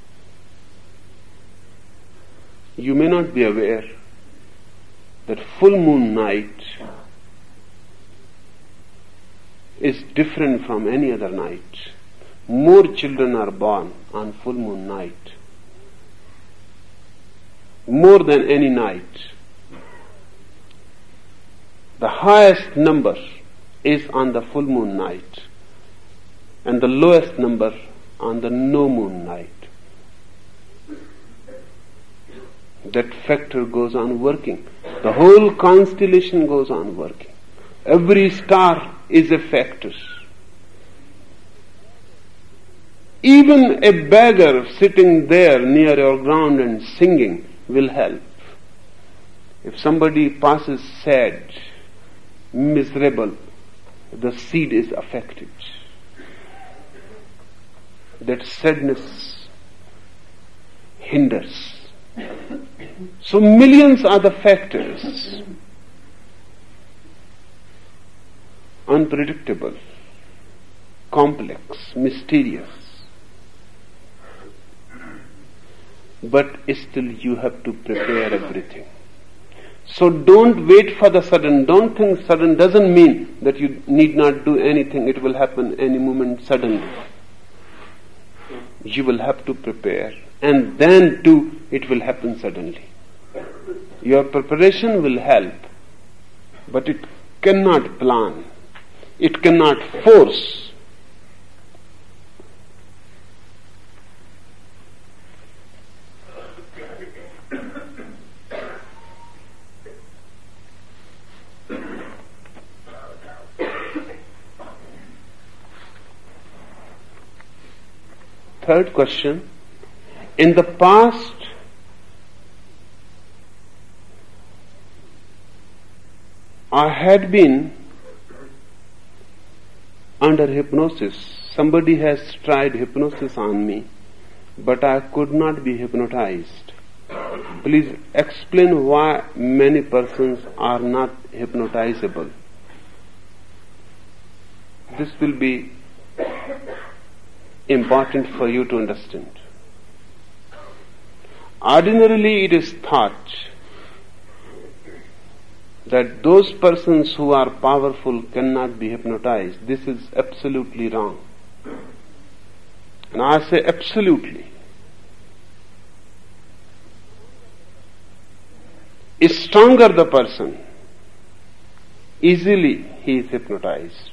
You may not be aware that full moon night is different from any other night. More children are born on full moon night, more than any night. The highest number is on the full moon night, and the lowest number on the no moon night. That factor goes on working. The whole constellation goes on working. Every star is a factor. Even a beggar sitting there near your ground and singing will help. If somebody passes sad, miserable, the seed is affected. That sadness hinders. So millions are the factors. Unpredictable, complex, mysterious. But still you have to prepare everything. So don't wait for the sudden. Don't think sudden doesn't mean that you need not do anything. It will happen any moment suddenly. You will have to prepare, and then too it will happen suddenly. Your preparation will help, but it cannot plan. It cannot force. Third question. In the past, I had been under hypnosis. Somebody has tried hypnosis on me, but I could not be hypnotized. Please explain why many persons are not hypnotizable. This will be important for you to understand. Ordinarily, it is thought that those persons who are powerful cannot be hypnotized. This is absolutely wrong. And I say absolutely. Stronger the person, easily he is hypnotized.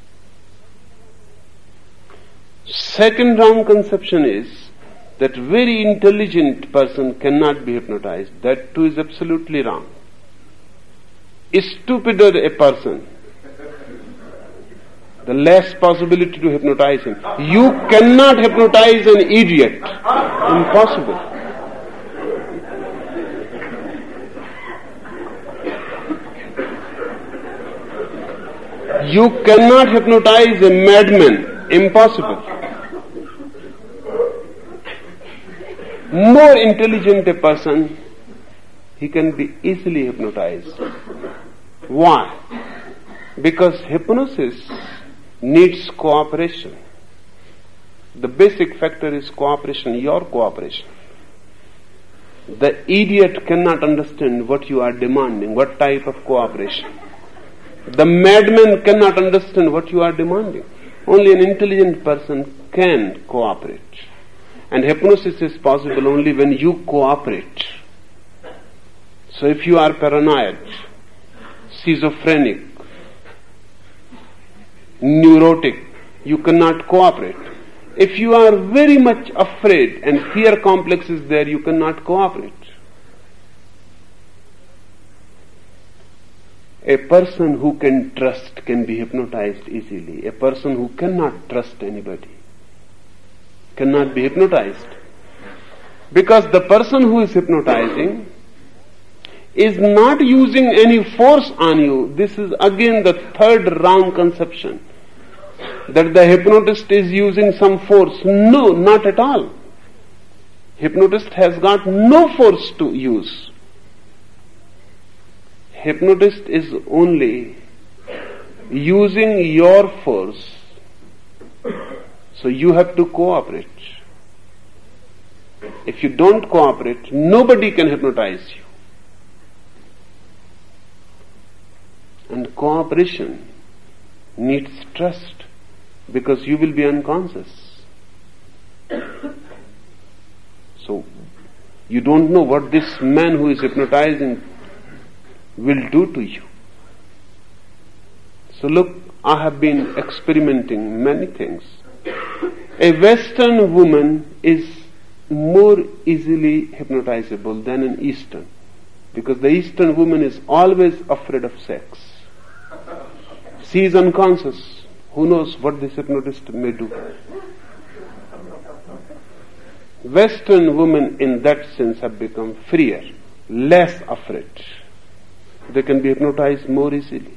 Second wrong conception is that very intelligent person cannot be hypnotized. That too is absolutely wrong. Stupider a person, the less possibility to hypnotize him. You cannot hypnotize an idiot. Impossible. You cannot hypnotize a madman. Impossible. More intelligent a person, he can be easily hypnotized. Why? Because hypnosis needs cooperation. The basic factor is cooperation, your cooperation. The idiot cannot understand what you are demanding, what type of cooperation. The madman cannot understand what you are demanding. Only an intelligent person can cooperate. And hypnosis is possible only when you cooperate. So if you are paranoid, schizophrenic, neurotic, you cannot cooperate. If you are very much afraid and fear complex is there, you cannot cooperate. A person who can trust can be hypnotized easily. A person who cannot trust anybody cannot be hypnotized. Because the person who is hypnotizing is not using any force on you. This is again the third wrong conception, that the hypnotist is using some force. No, not at all. Hypnotist has got no force to use. Hypnotist is only using your force. So you have to cooperate. If you don't cooperate, nobody can hypnotize you. And cooperation needs trust, because you will be unconscious. So you don't know what this man who is hypnotizing will do to you. So look, I have been experimenting many things. A Western woman is more easily hypnotizable than an Eastern, because the Eastern woman is always afraid of sex. She is unconscious. Who knows what this hypnotist may do? Western women in that sense have become freer, less afraid. They can be hypnotized more easily.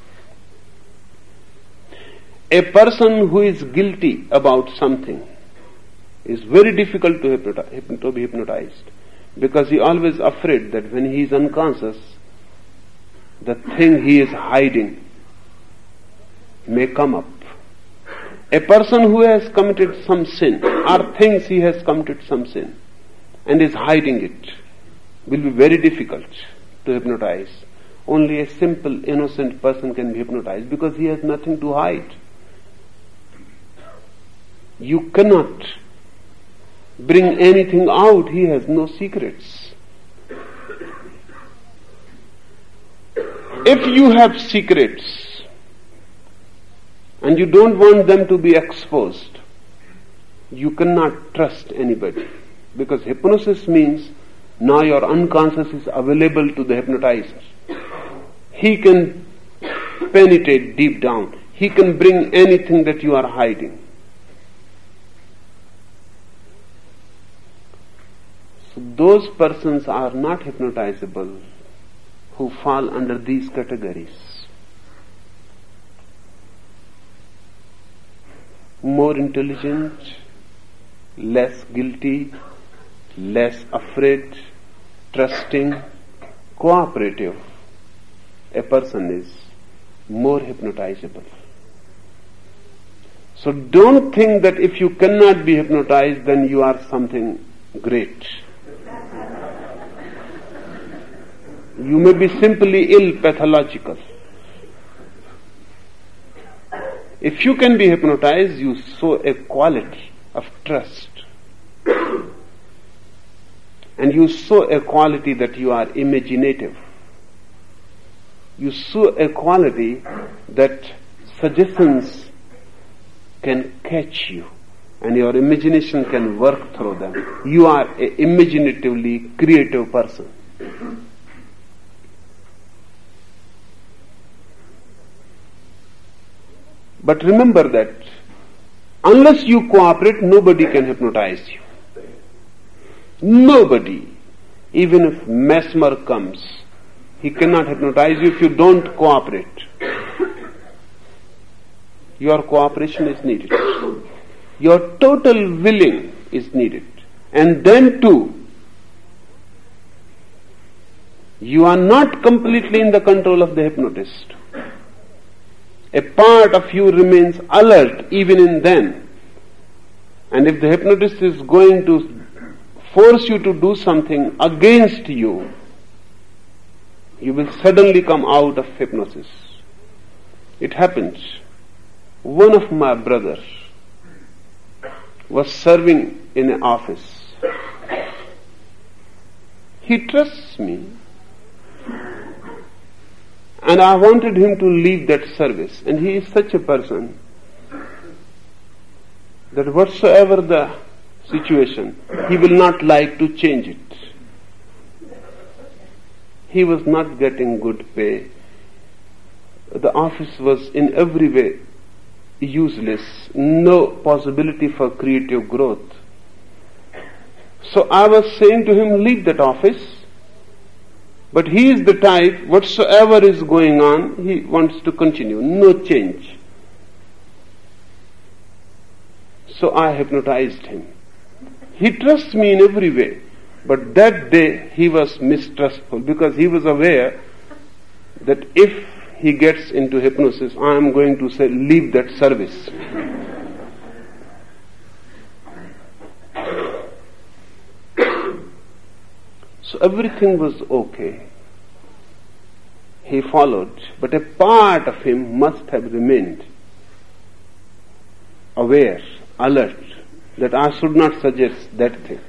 A person who is guilty about something is very difficult to be hypnotized, because he is always afraid that when he is unconscious, the thing he is hiding may come up. A person who has committed some sin, or thinks he has committed some sin, and is hiding it, will be very difficult to hypnotize. Only a simple, innocent person can be hypnotized, because he has nothing to hide. You cannot bring anything out. He has no secrets. If you have secrets and you don't want them to be exposed, you cannot trust anybody, because hypnosis means now your unconscious is available to the hypnotizer. He can penetrate deep down. He can bring anything that you are hiding. So those persons are not hypnotizable who fall under these categories. More intelligent, less guilty, less afraid, trusting, cooperative, a person is more hypnotizable. So don't think that if you cannot be hypnotized, then you are something great. You may be simply ill, pathological. If you can be hypnotized, you show a quality of trust. And you show a quality that you are imaginative. You show a quality that suggestions can catch you, and your imagination can work through them. You are an imaginatively creative person. But remember that unless you cooperate, nobody can hypnotize you. Nobody. Even if Mesmer comes, he cannot hypnotize you if you don't cooperate. Your cooperation is needed. Your total willing is needed. And then too, you are not completely in the control of the hypnotist. A part of you remains alert even in then. And if the hypnotist is going to force you to do something against you, you will suddenly come out of hypnosis. It happens. One of my brothers was serving in an office. He trusts me. And I wanted him to leave that service. And he is such a person that whatsoever the situation, he will not like to change it. He was not getting good pay. The office was in every way useless, no possibility for creative growth. So I was saying to him, leave that office. But he is the type, whatsoever is going on, he wants to continue, no change. So I hypnotized him. He trusts me in every way. But that day he was mistrustful because he was aware that if he gets into hypnosis, I am going to say, leave that service. So everything was okay. He followed, but a part of him must have remained aware, alert, that I should not suggest that thing.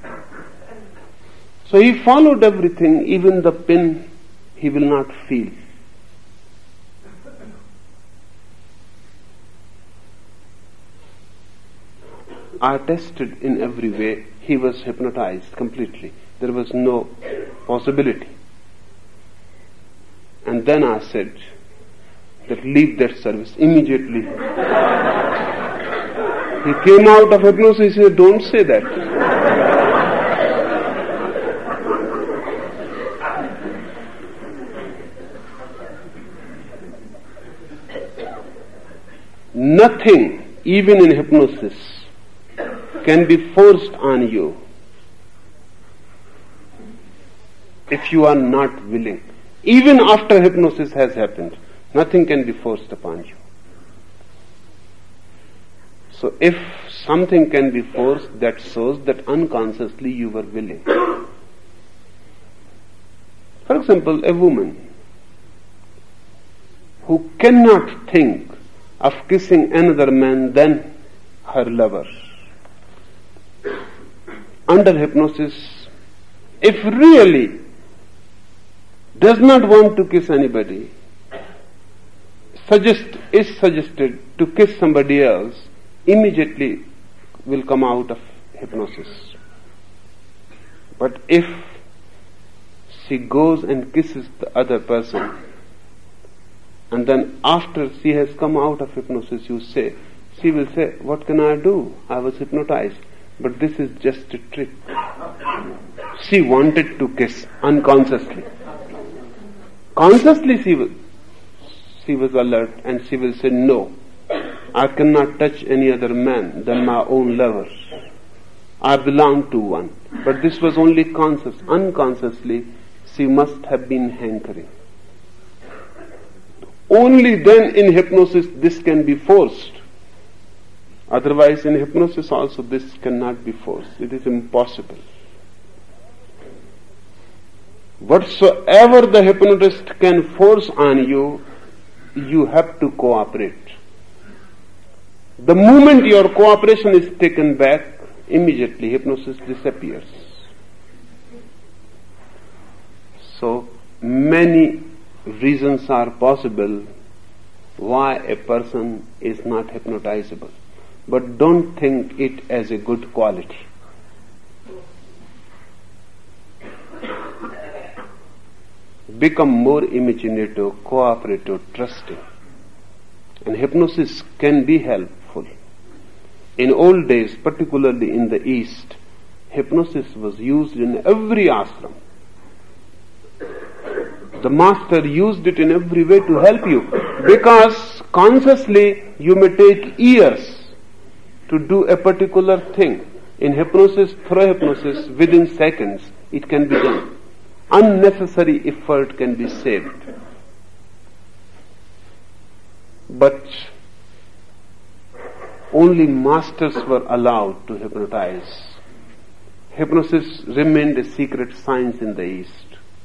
So he followed everything, even the pin he will not feel. I tested in every way. He was hypnotized completely. There was no possibility. And then I said that leave that service immediately. He came out of hypnosis. He said, don't say that. Nothing, even in hypnosis, can be forced on you if you are not willing. Even after hypnosis has happened, nothing can be forced upon you. So if something can be forced, that shows that unconsciously you were willing. For example, a woman who cannot think of kissing another man than her lover. Under hypnosis, if really does not want to kiss anybody, is suggested to kiss somebody else, immediately will come out of hypnosis. But if she goes and kisses the other person, and then after she has come out of hypnosis, she will say, what can I do? I was hypnotized. But this is just a trick. She wanted to kiss unconsciously. Consciously she was alert and she will say, no, I cannot touch any other man than my own lover. I belong to one. But this was only conscious. Unconsciously, she must have been hankering. Only then in hypnosis this can be forced. Otherwise in hypnosis also this cannot be forced. It is impossible. Whatsoever the hypnotist can force on you, you have to cooperate. The moment your cooperation is taken back, immediately hypnosis disappears. So many reasons are possible why a person is not hypnotizable. But don't think it as a good quality. Become more imaginative, cooperative, trusting. And hypnosis can be helpful. In old days, particularly in the East, hypnosis was used in every ashram. The master used it in every way to help you, because consciously you may take years to do a particular thing. In hypnosis, through hypnosis, within seconds, it can be done. Unnecessary effort can be saved. But only masters were allowed to hypnotize. Hypnosis remained a secret science in the East.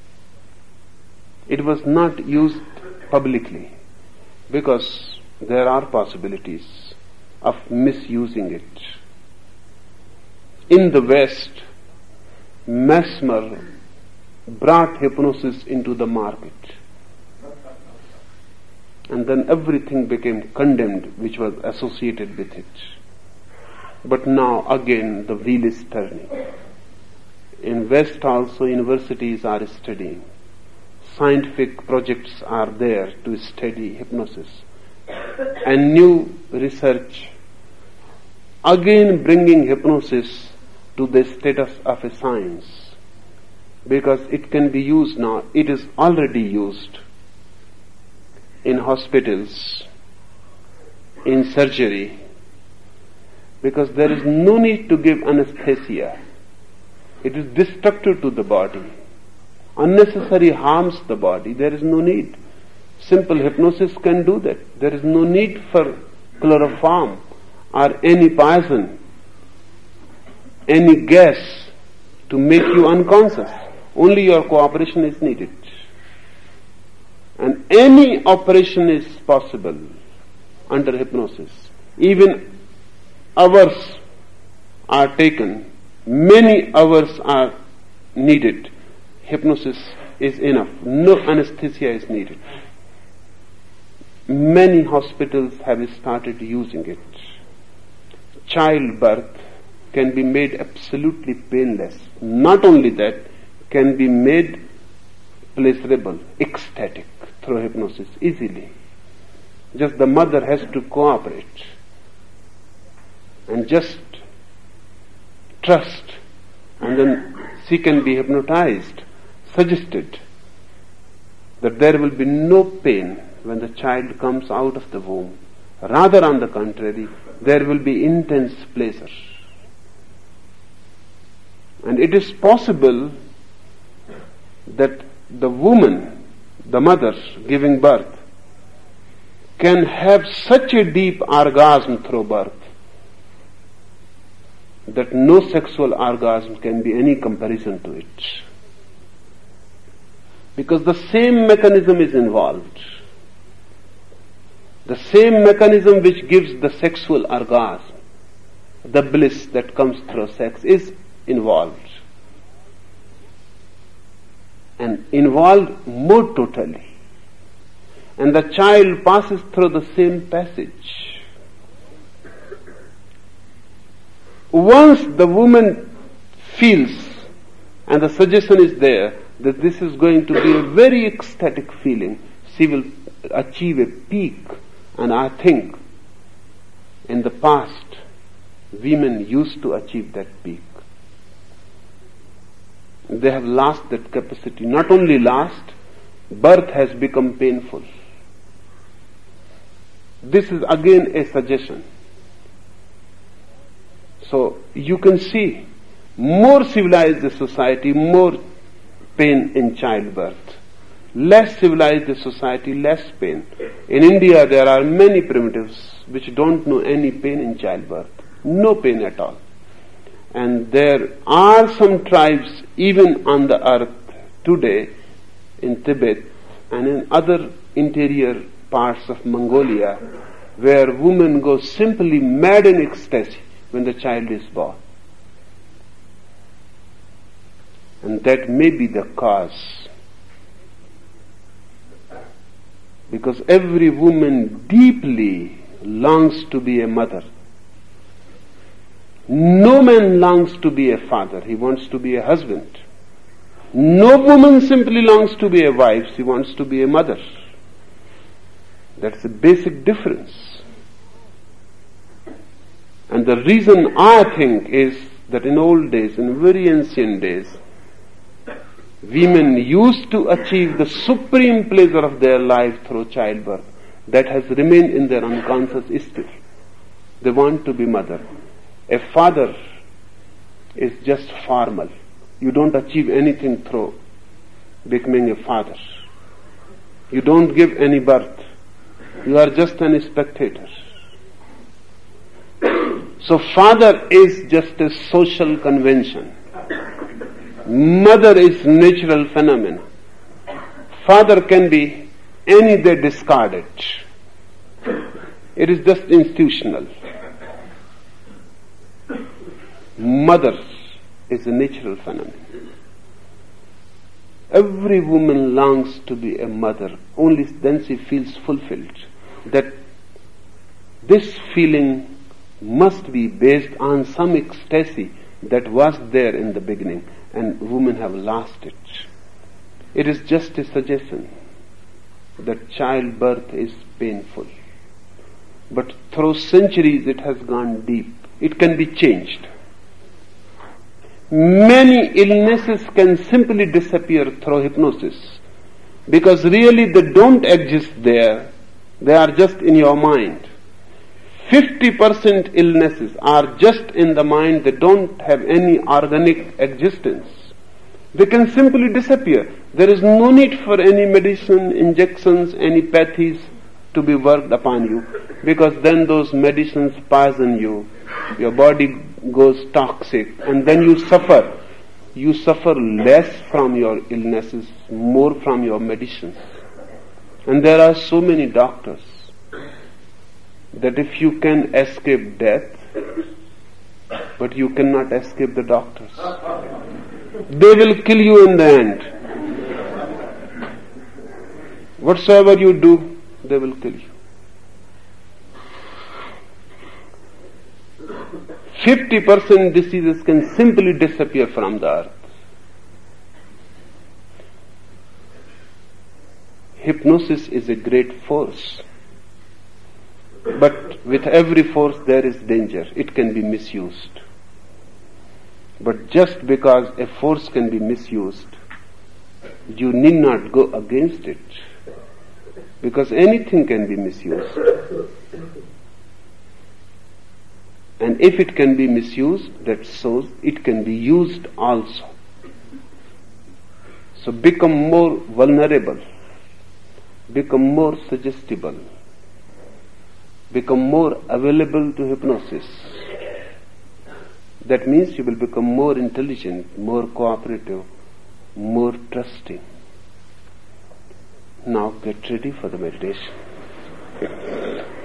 It was not used publicly because there are possibilities of misusing it. In the West, Mesmer brought hypnosis into the market. And then everything became condemned which was associated with it. But now again the wheel is turning. In West also universities are studying. Scientific projects are there to study hypnosis. And new research again bringing hypnosis to the status of a science. Because it can be used now, it is already used in hospitals, in surgery, because there is no need to give anesthesia. It is destructive to the body. Unnecessary harms the body. There is no need. Simple hypnosis can do that. There is no need for chloroform or any poison, any gas to make you unconscious. Only your cooperation is needed. And any operation is possible under hypnosis. Even hours are taken, many hours are needed. Hypnosis is enough. No anesthesia is needed. Many hospitals have started using it. Childbirth can be made absolutely painless. Not only that, can be made pleasurable, ecstatic through hypnosis easily. Just the mother has to cooperate and just trust, and then she can be hypnotized, suggested that there will be no pain when the child comes out of the womb. Rather, on the contrary, there will be intense pleasure. And it is possible that the woman, the mother giving birth, can have such a deep orgasm through birth that no sexual orgasm can be any comparison to it. Because the same mechanism is involved. The same mechanism which gives the sexual orgasm, the bliss that comes through sex, is involved. And involved more totally. And the child passes through the same passage. Once the woman feels, and the suggestion is there, that this is going to be a very ecstatic feeling, she will achieve a peak. And I think in the past, women used to achieve that peak. They have lost that capacity. Not only lost, birth has become painful. This is again a suggestion. So you can see, more civilized the society, more pain in childbirth. Less civilized the society, less pain. In India there are many primitives which don't know any pain in childbirth. No pain at all. And there are some tribes even on the earth today, in Tibet and in other interior parts of Mongolia, where women go simply mad in ecstasy when the child is born. And that may be the cause. Because every woman deeply longs to be a mother. No man longs to be a father, he wants to be a husband. No woman simply longs to be a wife, she wants to be a mother. That's the basic difference. And the reason I think is that in old days, in very ancient days, women used to achieve the supreme pleasure of their life through childbirth. That has remained in their unconscious still. They want to be mother. A father is just formal. You don't achieve anything through becoming a father. You don't give any birth. You are just an spectator. So father is just a social convention. Mother is natural phenomenon. Father can be any day discarded. It is just institutional. Mother is a natural phenomenon. Every woman longs to be a mother. Only then she feels fulfilled. That this feeling must be based on some ecstasy that was there in the beginning, and women have lost it. It is just a suggestion that childbirth is painful. But through centuries it has gone deep. It can be changed. Many illnesses can simply disappear through hypnosis, because really they don't exist there. They are just in your mind. 50% illnesses are just in the mind. They don't have any organic existence. They can simply disappear. There is no need for any medicine, injections, any pathies to be worked upon you, because then those medicines poison you. Your body goes toxic, and then you suffer. You suffer less from your illnesses, more from your medicines. And there are so many doctors that if you can escape death, but you cannot escape the doctors. They will kill you in the end. Whatsoever you do, they will kill you. 50% diseases can simply disappear from the earth. Hypnosis is a great force. But with every force there is danger. It can be misused. But just because a force can be misused, you need not go against it. Because anything can be misused. And if it can be misused, that shows it can be used also. So become more vulnerable, become more suggestible, become more available to hypnosis. That means you will become more intelligent, more cooperative, more trusting. Now get ready for the meditation.